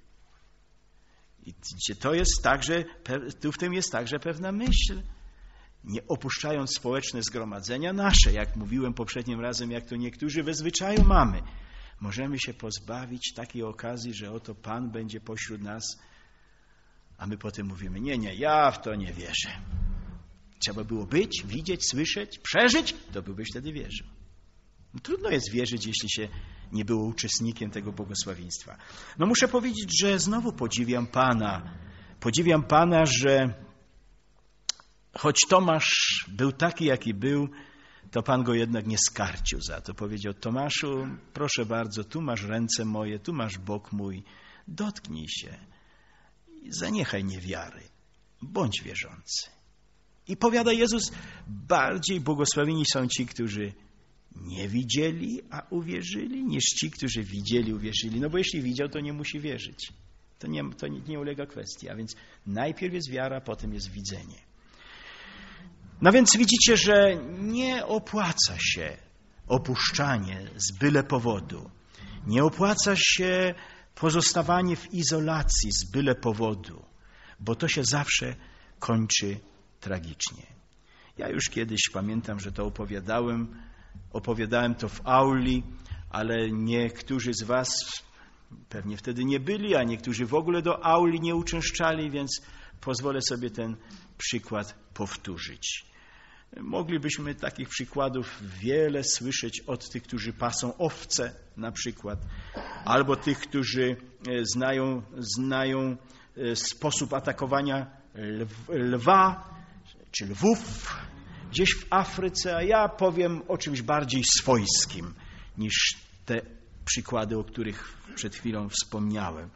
I to jest także, tu w tym jest także pewna myśl. Nie opuszczając społeczne zgromadzenia nasze, jak mówiłem poprzednim razem, jak to niektórzy we zwyczaju mamy, możemy się pozbawić takiej okazji, że oto Pan będzie pośród nas, a my potem mówimy, nie, nie, ja w to nie wierzę. Trzeba było być, widzieć, słyszeć, przeżyć, to byłbyś wtedy wierzył. No, trudno jest wierzyć, jeśli się nie było uczestnikiem tego błogosławieństwa. No muszę powiedzieć, że znowu podziwiam Pana. Podziwiam Pana, że choć Tomasz był taki, jaki był, to Pan go jednak nie skarcił za to. Powiedział, Tomaszu, proszę bardzo, tu masz ręce moje, tu masz bok mój, dotknij się. Zaniechaj niewiary, bądź wierzący. I powiada Jezus, bardziej błogosławieni są ci, którzy nie widzieli, a uwierzyli, niż ci, którzy widzieli, uwierzyli. No bo jeśli widział, to nie musi wierzyć. To nie, to nie, nie ulega kwestii. A więc najpierw jest wiara, potem jest widzenie. No więc widzicie, że nie opłaca się opuszczanie z byle powodu. Nie opłaca się pozostawanie w izolacji z byle powodu, bo to się zawsze kończy tragicznie. Ja już kiedyś pamiętam, że to opowiadałem, opowiadałem to w auli, ale niektórzy z was pewnie wtedy nie byli, a niektórzy w ogóle do auli nie uczęszczali, więc pozwolę sobie ten przykład powtórzyć. Moglibyśmy takich przykładów wiele słyszeć od tych, którzy pasą owce na przykład, albo tych, którzy znają, znają sposób atakowania lwa czy lwów gdzieś w Afryce, a ja powiem o czymś bardziej swojskim niż te przykłady, o których przed chwilą wspomniałem.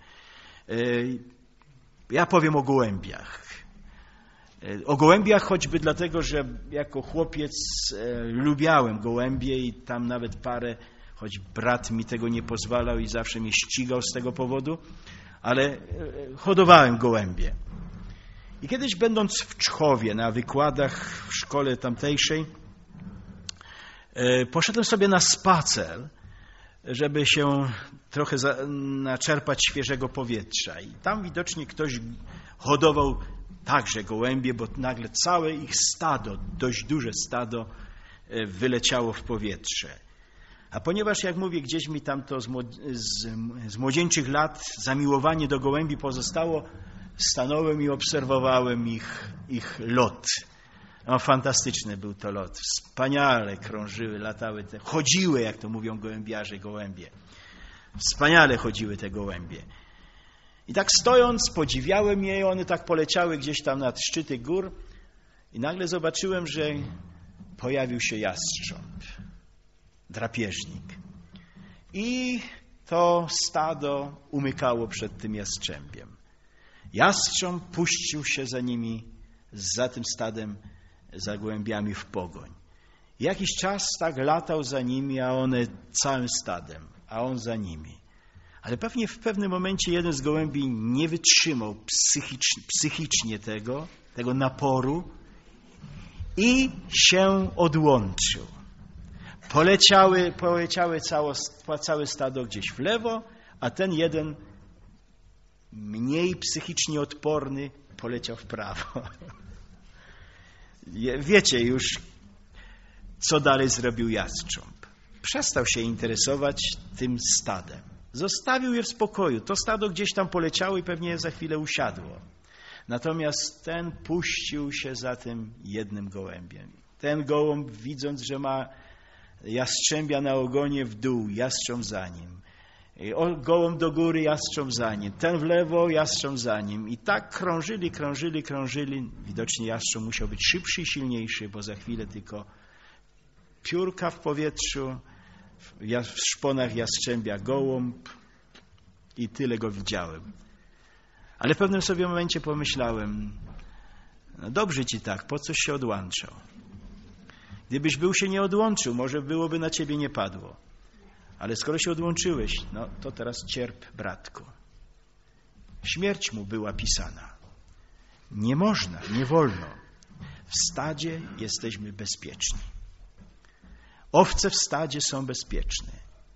Ja powiem o gołębiach. O gołębiach choćby dlatego, że jako chłopiec lubiałem gołębie i tam nawet parę, choć brat mi tego nie pozwalał i zawsze mnie ścigał z tego powodu, ale hodowałem gołębie. I kiedyś będąc w Czchowie na wykładach w szkole tamtejszej, poszedłem sobie na spacer, żeby się trochę za, naczerpać świeżego powietrza. I tam widocznie ktoś hodował także gołębie, bo nagle całe ich stado, dość duże stado, wyleciało w powietrze. A ponieważ, jak mówię, gdzieś mi tam to z, z, z młodzieńczych lat zamiłowanie do gołębi pozostało, stanąłem i obserwowałem ich, ich lot. No, fantastyczny był to lot. Wspaniale krążyły, latały, te, chodziły, jak to mówią gołębiarze, gołębie. Wspaniale chodziły te gołębie. I tak stojąc, podziwiałem je, one tak poleciały gdzieś tam nad szczyty gór i nagle zobaczyłem, że pojawił się jastrząb, drapieżnik. i to stado umykało przed tym jastrzębiem. Jastrząb puścił się za nimi, za tym stadem, za gołębiami w pogoń. Jakiś czas tak latał za nimi, a one całym stadem, a on za nimi. Ale pewnie w pewnym momencie jeden z gołębi nie wytrzymał psychicznie, psychicznie tego, tego naporu i się odłączył. Poleciały, poleciały cało, całe stado gdzieś w lewo, a ten jeden mniej psychicznie odporny poleciał w prawo. Wiecie już, co dalej zrobił jastrząb. Przestał się interesować tym stadem. Zostawił je w spokoju. To stado gdzieś tam poleciało i pewnie za chwilę usiadło. Natomiast ten puścił się za tym jednym gołębiem. Ten gołąb, widząc, że ma jastrzębia na ogonie, w dół, jastrząb za nim. Gołąb do góry, jastrząb za nim. Ten w lewo, jastrząb za nim. I tak krążyli, krążyli, krążyli. Widocznie jastrząb musiał być szybszy i silniejszy, bo za chwilę tylko piórka w powietrzu, w szponach jastrzębia gołąb i tyle go widziałem. Ale w pewnym sobie momencie pomyślałem, no dobrze ci tak, po coś się odłączał? Gdybyś był się nie odłączył, może byłoby na ciebie nie padło. Ale skoro się odłączyłeś, no to teraz cierp, bratku. Śmierć mu była pisana. Nie można, nie wolno. W stadzie jesteśmy bezpieczni. Owce w stadzie są bezpieczne.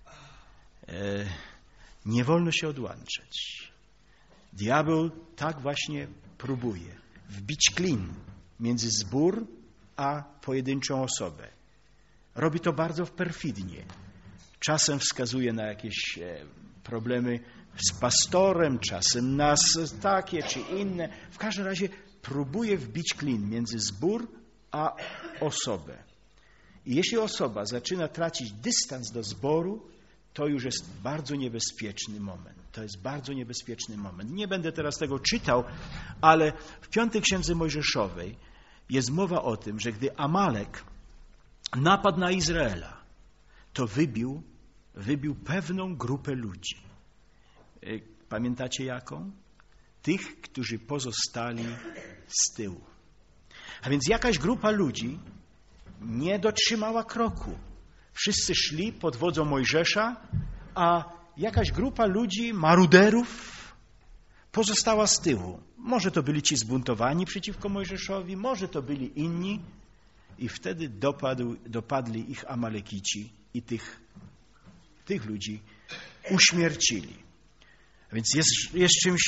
E, nie wolno się odłączać. Diabeł tak właśnie próbuje wbić klin między zbór a pojedynczą osobę. Robi to bardzo perfidnie. Czasem wskazuje na jakieś problemy z pastorem, czasem na takie czy inne. W każdym razie próbuje wbić klin między zbór a osobę. I jeśli osoba zaczyna tracić dystans do zboru, to już jest bardzo niebezpieczny moment. To jest bardzo niebezpieczny moment. Nie będę teraz tego czytał, ale w piątej Księdze Mojżeszowej jest mowa o tym, że gdy Amalek napadł na Izraela, to wybił, wybił pewną grupę ludzi. Pamiętacie jaką? Tych, którzy pozostali z tyłu. A więc jakaś grupa ludzi nie dotrzymała kroku. Wszyscy szli pod wodzą Mojżesza, a jakaś grupa ludzi, maruderów, pozostała z tyłu. Może to byli ci zbuntowani przeciwko Mojżeszowi, może to byli inni. I wtedy dopadł, dopadli ich Amalekici i tych, tych ludzi uśmiercili. A więc jest, jest czymś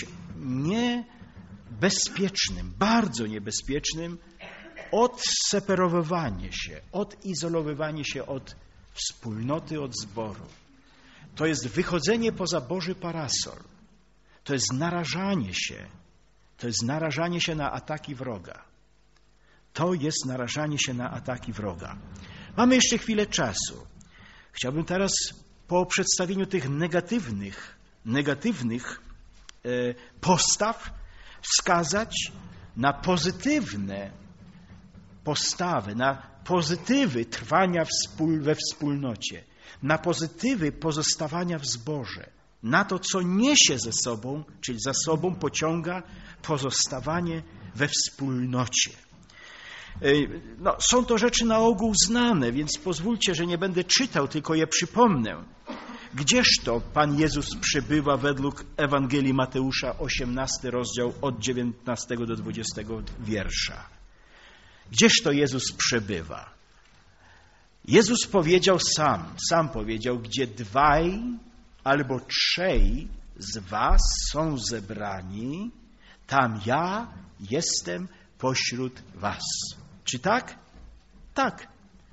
niebezpiecznym, bardzo niebezpiecznym odseparowywanie się, odizolowywanie się od wspólnoty, od zboru. To jest wychodzenie poza Boży parasol. To jest narażanie się. To jest narażanie się na ataki wroga. To jest narażanie się na ataki wroga. Mamy jeszcze chwilę czasu. Chciałbym teraz po przedstawieniu tych negatywnych, negatywnych e, postaw wskazać na pozytywne postawy, na pozytywy trwania wspól, we wspólnocie, na pozytywy pozostawania w zborze, na to, co niesie ze sobą, czyli za sobą pociąga pozostawanie we wspólnocie. No, są to rzeczy na ogół znane, więc pozwólcie, że nie będę czytał, tylko je przypomnę. Gdzież to Pan Jezus przebywa według Ewangelii Mateusza, osiemnasty rozdział od dziewiętnastego do dwudziestego wiersza. Gdzież to Jezus przebywa? Jezus powiedział sam, sam powiedział, gdzie dwaj albo trzej z was są zebrani, tam ja jestem pośród was. Czy tak? Tak.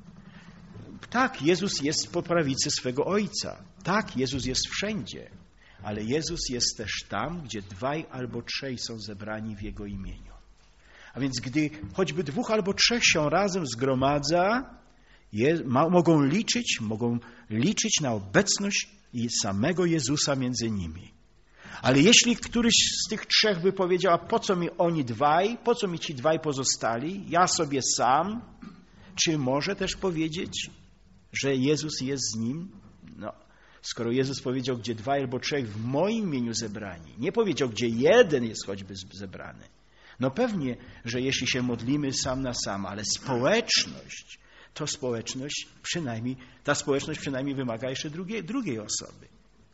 Tak, Jezus jest po prawicy swego Ojca. Tak, Jezus jest wszędzie. Ale Jezus jest też tam, gdzie dwaj albo trzej są zebrani w Jego imieniu. A więc gdy choćby dwóch albo trzech się razem zgromadza, je, ma, mogą liczyć, mogą liczyć na obecność i samego Jezusa między nimi. Ale jeśli któryś z tych trzech by powiedział, a po co mi oni dwaj, po co mi ci dwaj pozostali, ja sobie sam, czy może też powiedzieć, że Jezus jest z nim? No, Skoro Jezus powiedział, gdzie dwaj albo trzech w moim imieniu zebrani, nie powiedział, gdzie jeden jest choćby zebrany. No pewnie, że jeśli się modlimy sam na sam, ale społeczność, to społeczność przynajmniej, ta społeczność przynajmniej wymaga jeszcze drugiej, drugiej osoby.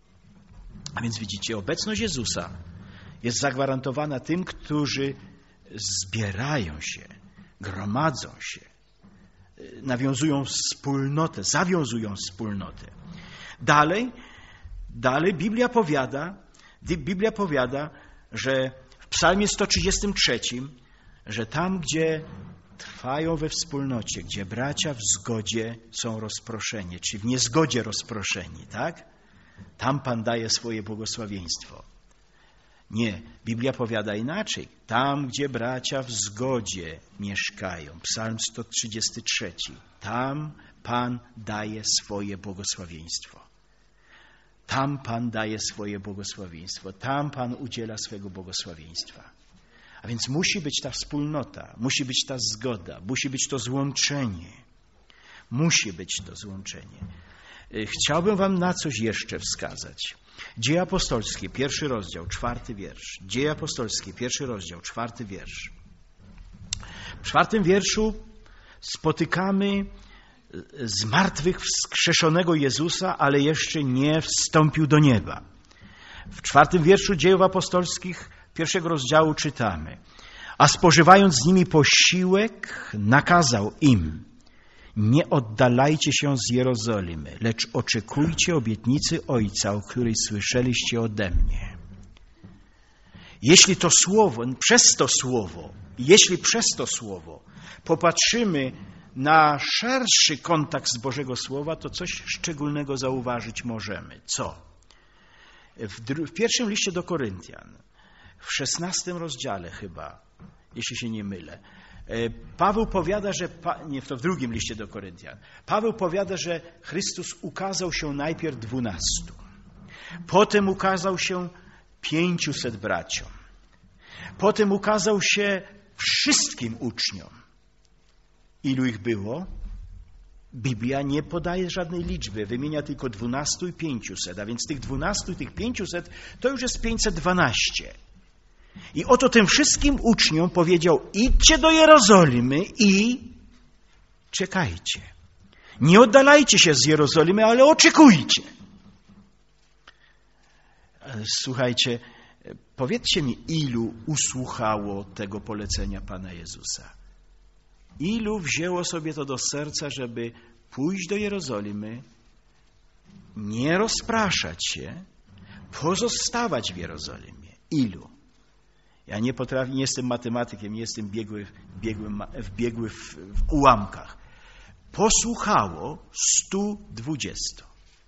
A więc widzicie, obecność Jezusa jest zagwarantowana tym, którzy zbierają się, gromadzą się, nawiązują wspólnotę, zawiązują wspólnotę. Dalej, dalej Biblia powiada, Biblia powiada, że w Psalmie sto trzydziestym trzecim, że tam, gdzie trwają we wspólnocie, gdzie bracia w zgodzie są rozproszeni, czy w niezgodzie rozproszeni, tak? Tam Pan daje swoje błogosławieństwo. Nie, Biblia powiada inaczej. Tam, gdzie bracia w zgodzie mieszkają, Psalm sto trzydziesty trzeci, tam Pan daje swoje błogosławieństwo. Tam Pan daje swoje błogosławieństwo. Tam Pan udziela swego błogosławieństwa. A więc musi być ta wspólnota, musi być ta zgoda, musi być to złączenie. Musi być to złączenie. Chciałbym wam na coś jeszcze wskazać. Dzieje apostolskie, pierwszy rozdział, czwarty wiersz. Dzieje apostolskie, pierwszy rozdział, czwarty wiersz. W czwartym wierszu spotykamy zmartwychwskrzeszonego Jezusa, ale jeszcze nie wstąpił do nieba. W czwartym wierszu Dziejów apostolskich pierwszego rozdziału czytamy: a spożywając z nimi posiłek, nakazał im: nie oddalajcie się z Jerozolimy, lecz oczekujcie obietnicy Ojca, o której słyszeliście ode mnie. Jeśli to słowo, przez to słowo, jeśli przez to słowo popatrzymy na szerszy kontekst Bożego Słowa, to coś szczególnego zauważyć możemy. Co? W, dru- w pierwszym liście do Koryntian, w szesnastym rozdziale chyba, jeśli się nie mylę, Paweł powiada, że, nie, to w drugim liście do Koryntian, Paweł powiada, że Chrystus ukazał się najpierw dwunastu, potem ukazał się pięciuset braciom, potem ukazał się wszystkim uczniom. Ilu ich było? Biblia nie podaje żadnej liczby, wymienia tylko dwunastu i pięciuset, a więc tych dwunastu i tych pięciuset to już jest pięćset dwanaście. I oto tym wszystkim uczniom powiedział: idźcie do Jerozolimy i czekajcie. Nie oddalajcie się z Jerozolimy, ale oczekujcie. Słuchajcie, powiedzcie mi, ilu usłuchało tego polecenia Pana Jezusa? Ilu wzięło sobie to do serca, żeby pójść do Jerozolimy, nie rozpraszać się, pozostawać w Jerozolimie? Ilu? Ja nie potrafię, nie jestem matematykiem, nie jestem biegły, biegły, biegły w, w ułamkach. Posłuchało stu dwudziestu.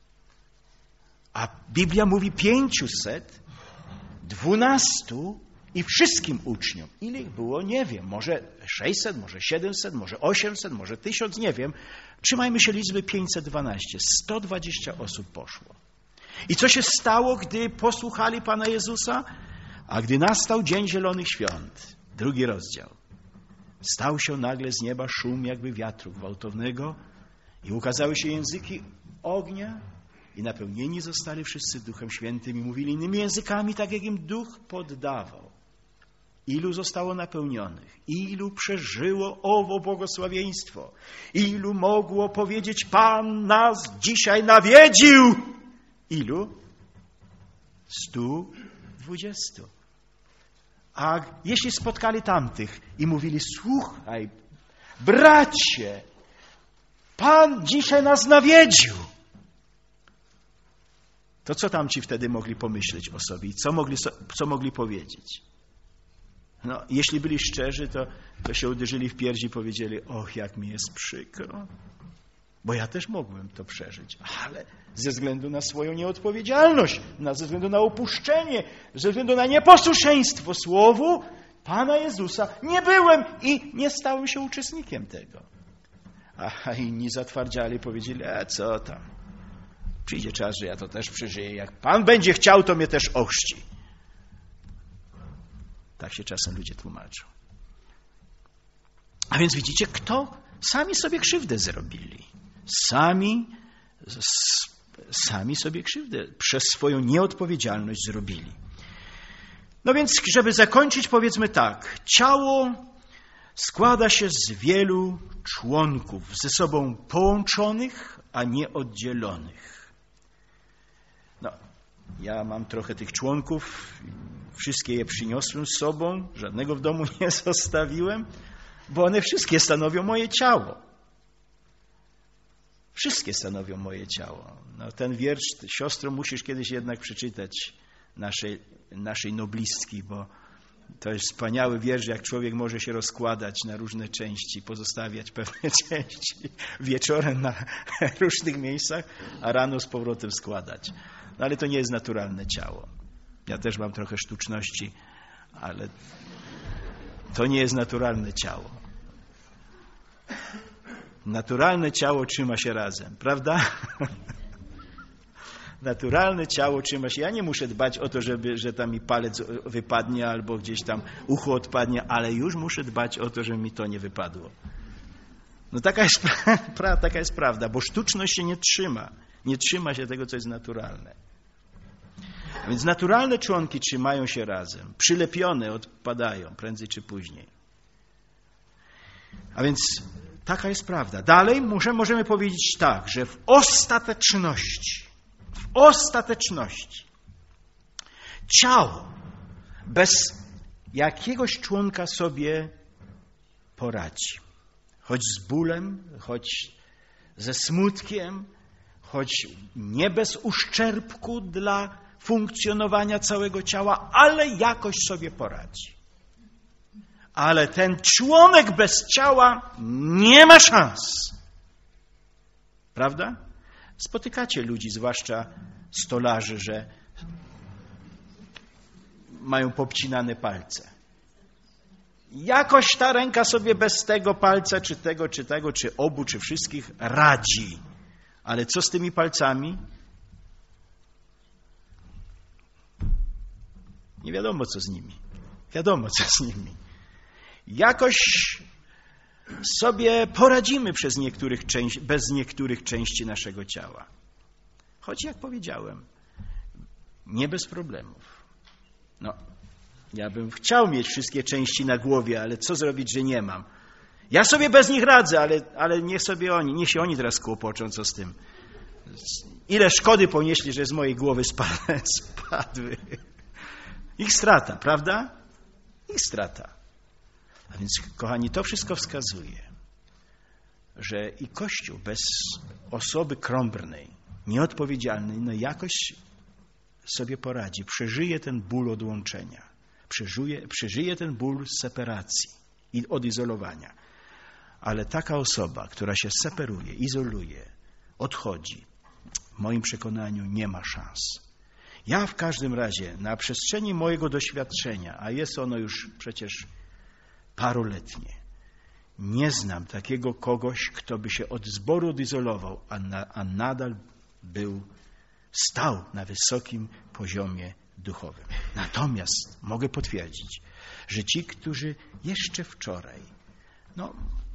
A Biblia mówi pięciuset, dwunastu i wszystkim uczniom. Ile ich było? Nie wiem. Może sześćset, może siedemset, może osiemset, może tysiąc, nie wiem. Trzymajmy się liczby pięćset dwanaście. sto dwadzieścia osób poszło. I co się stało, gdy posłuchali Pana Jezusa? A gdy nastał Dzień Zielonych Świąt, drugi rozdział, stał się nagle z nieba szum jakby wiatru gwałtownego i ukazały się języki ognia i napełnieni zostali wszyscy Duchem Świętym i mówili innymi językami, tak jak im Duch poddawał. Ilu zostało napełnionych? Ilu przeżyło owo błogosławieństwo? Ilu mogło powiedzieć: Pan nas dzisiaj nawiedził? Ilu? Stu dwudziestu. A jeśli spotkali tamtych i mówili: słuchaj, bracie, Pan dzisiaj nas nawiedził, to co tamci wtedy mogli pomyśleć o sobie i co mogli, co mogli powiedzieć? No, jeśli byli szczerzy, to, to się uderzyli w pierś i powiedzieli: och, jak mi jest przykro, bo ja też mogłem to przeżyć, ale ze względu na swoją nieodpowiedzialność, na, ze względu na opuszczenie, ze względu na nieposłuszeństwo Słowu Pana Jezusa nie byłem i nie stałem się uczestnikiem tego. A inni zatwardziali, powiedzieli: a co tam, przyjdzie czas, że ja to też przeżyję, jak Pan będzie chciał, to mnie też ochrzci. Tak się czasem ludzie tłumaczą. A więc widzicie, kto? Sami sobie krzywdę zrobili. Sami sami sobie krzywdę przez swoją nieodpowiedzialność zrobili. No więc, żeby zakończyć, powiedzmy tak. Ciało składa się z wielu członków, ze sobą połączonych, a nie oddzielonych. No, ja mam trochę tych członków, wszystkie je przyniosłem z sobą, żadnego w domu nie zostawiłem, bo one wszystkie stanowią moje ciało. Wszystkie stanowią moje ciało. No, ten wiersz, siostro, musisz kiedyś jednak przeczytać naszej, naszej noblistki, bo to jest wspaniały wiersz, jak człowiek może się rozkładać na różne części, pozostawiać pewne części wieczorem na różnych miejscach, a rano z powrotem składać. No, ale to nie jest naturalne ciało. Ja też mam trochę sztuczności, ale to nie jest naturalne ciało. Naturalne ciało trzyma się razem, prawda? Naturalne ciało trzyma się. Ja nie muszę dbać o to, żeby, że tam mi palec wypadnie albo gdzieś tam ucho odpadnie, ale już muszę dbać o to, żeby mi to nie wypadło. No taka jest, pra, taka jest prawda, bo sztuczność się nie trzyma. Nie trzyma się tego, co jest naturalne. A więc naturalne członki trzymają się razem. Przylepione odpadają prędzej czy później. A więc taka jest prawda. Dalej możemy, możemy powiedzieć tak, że w ostateczności, w ostateczności ciało bez jakiegoś członka sobie poradzi. Choć z bólem, choć ze smutkiem, choć nie bez uszczerbku dla funkcjonowania całego ciała, ale jakoś sobie poradzi. Ale ten członek bez ciała nie ma szans. Prawda? Spotykacie ludzi, zwłaszcza stolarzy, że mają popcinane palce. Jakoś ta ręka sobie bez tego palca, czy tego, czy tego, czy obu, czy wszystkich radzi. Ale co z tymi palcami? Nie wiadomo, co z nimi. Wiadomo, co z nimi. Jakoś sobie poradzimy przez niektórych części, bez niektórych części naszego ciała. Choć, jak powiedziałem, nie bez problemów. No, ja bym chciał mieć wszystkie części na głowie, ale co zrobić, że nie mam? Ja sobie bez nich radzę, ale, ale niech sobie oni, niech się oni teraz kłopoczą, co z tym. Ile szkody ponieśli, że z mojej głowy spadły. Ich strata, prawda? Ich strata. A więc, kochani, to wszystko wskazuje, że i Kościół bez osoby krąbrnej, nieodpowiedzialnej, no jakoś sobie poradzi, przeżyje ten ból odłączenia, przeżyje, przeżyje ten ból separacji i odizolowania. Ale taka osoba, która się separuje, izoluje, odchodzi, w moim przekonaniu nie ma szans. Ja w każdym razie na przestrzeni mojego doświadczenia, a jest ono już przecież paroletnie, nie znam takiego kogoś, kto by się od zboru odizolował, a, na, a nadal był, stał na wysokim poziomie duchowym. Natomiast mogę potwierdzić, że ci, którzy jeszcze wczoraj no,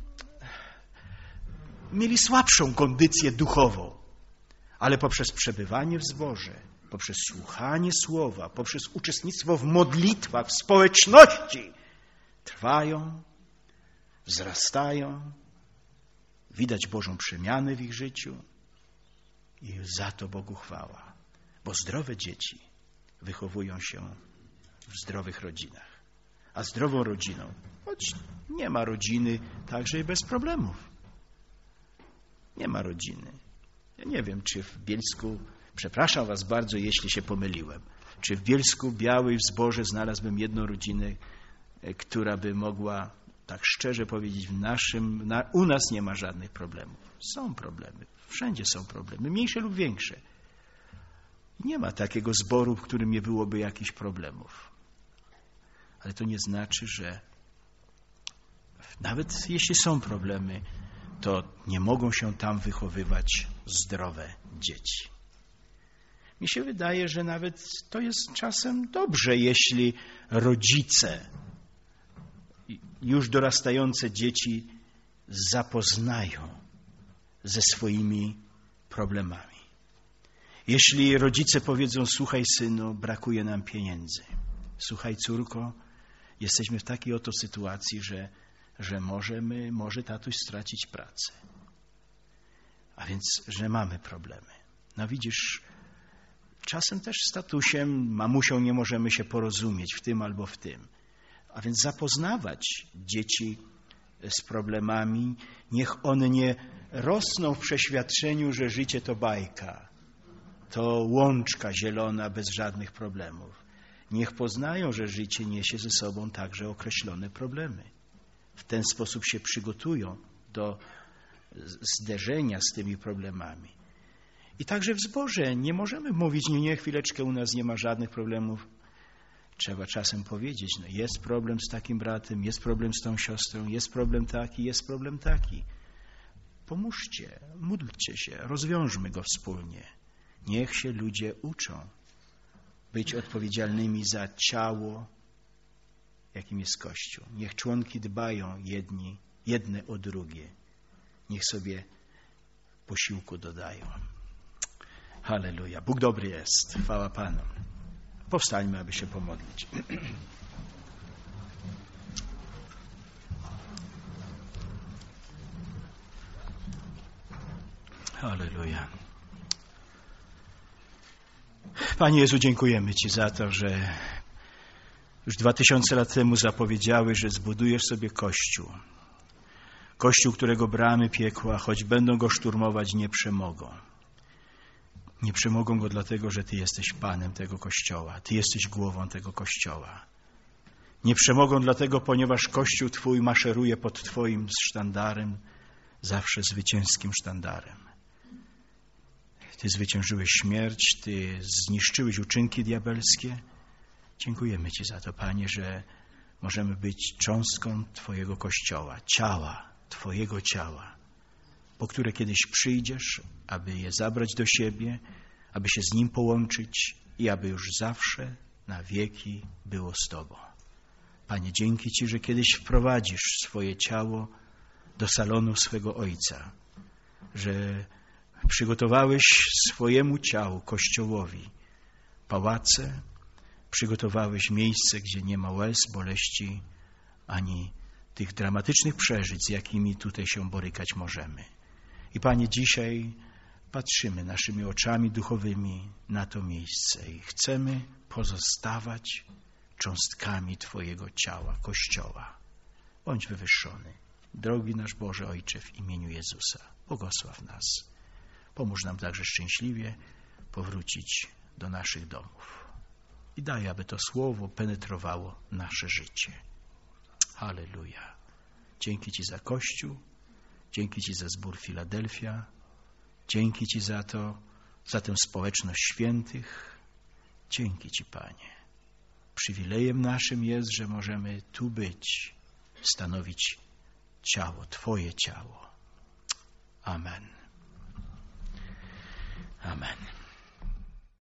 mieli słabszą kondycję duchową, ale poprzez przebywanie w zborze, poprzez słuchanie słowa, poprzez uczestnictwo w modlitwach, w społeczności, trwają, wzrastają, widać Bożą przemianę w ich życiu i za to Bogu chwała. Bo zdrowe dzieci wychowują się w zdrowych rodzinach. A zdrową rodziną, choć nie ma rodziny także i bez problemów. Nie ma rodziny. Ja nie wiem, czy w Bielsku, przepraszam was bardzo, jeśli się pomyliłem, czy w Bielsku Białej w zborze znalazłbym jedną rodzinę, która by mogła tak szczerze powiedzieć, w naszym, na, u nas nie ma żadnych problemów. Są problemy. Wszędzie są problemy, mniejsze lub większe. Nie ma takiego zboru, w którym nie byłoby jakichś problemów. Ale to nie znaczy, że nawet jeśli są problemy, to nie mogą się tam wychowywać zdrowe dzieci. Mi się wydaje, że nawet to jest czasem dobrze, jeśli rodzice już dorastające dzieci zapoznają ze swoimi problemami. Jeśli rodzice powiedzą, słuchaj synu, brakuje nam pieniędzy. Słuchaj córko, jesteśmy w takiej oto sytuacji, że, że możemy, może tatuś stracić pracę. A więc, że mamy problemy. No widzisz, czasem też z tatusiem, mamusią nie możemy się porozumieć w tym albo w tym. A więc zapoznawać dzieci z problemami, niech one nie rosną w przeświadczeniu, że życie to bajka, to łączka zielona bez żadnych problemów. Niech poznają, że życie niesie ze sobą także określone problemy. W ten sposób się przygotują do zderzenia z tymi problemami. I także w zborze nie możemy mówić, nie, nie, chwileczkę, u nas nie ma żadnych problemów. Trzeba czasem powiedzieć, no jest problem z takim bratem, jest problem z tą siostrą, jest problem taki, jest problem taki. Pomóżcie, módlcie się, rozwiążmy go wspólnie. Niech się ludzie uczą być odpowiedzialnymi za ciało, jakim jest Kościół. Niech członki dbają jedni, jedne o drugie. Niech sobie posiłku dodają. Halleluja. Bóg dobry jest. Chwała Panu. Powstańmy, aby się pomodlić. Halleluja. Panie Jezu, dziękujemy Ci za to, że już dwa tysiące lat temu zapowiedziałeś, że zbudujesz sobie Kościół. Kościół, którego bramy piekła, choć będą go szturmować, nie przemogą. Nie przemogą go dlatego, że Ty jesteś Panem tego Kościoła. Ty jesteś głową tego Kościoła. Nie przemogą dlatego, ponieważ Kościół Twój maszeruje pod Twoim sztandarem, zawsze zwycięskim sztandarem. Ty zwyciężyłeś śmierć, Ty zniszczyłeś uczynki diabelskie. Dziękujemy Ci za to, Panie, że możemy być cząstką Twojego Kościoła, ciała, Twojego ciała, po które kiedyś przyjdziesz, aby je zabrać do siebie, aby się z Nim połączyć i aby już zawsze, na wieki było z Tobą. Panie, dzięki Ci, że kiedyś wprowadzisz swoje ciało do salonu swego Ojca, że przygotowałeś swojemu ciału, Kościołowi, pałace, przygotowałeś miejsce, gdzie nie ma łez, boleści, ani tych dramatycznych przeżyć, z jakimi tutaj się borykać możemy. I Panie, dzisiaj patrzymy naszymi oczami duchowymi na to miejsce i chcemy pozostawać cząstkami Twojego ciała, Kościoła. Bądź wywyższony. Drogi nasz Boże Ojcze, w imieniu Jezusa, błogosław nas. Pomóż nam także szczęśliwie powrócić do naszych domów. I daj, aby to słowo penetrowało nasze życie. Halleluja. Dzięki Ci za Kościół, dzięki Ci za zbór Filadelfia, dzięki Ci za to, za tę społeczność świętych. Dzięki Ci, Panie. Przywilejem naszym jest, że możemy tu być, stanowić ciało, Twoje ciało. Amen. Amen.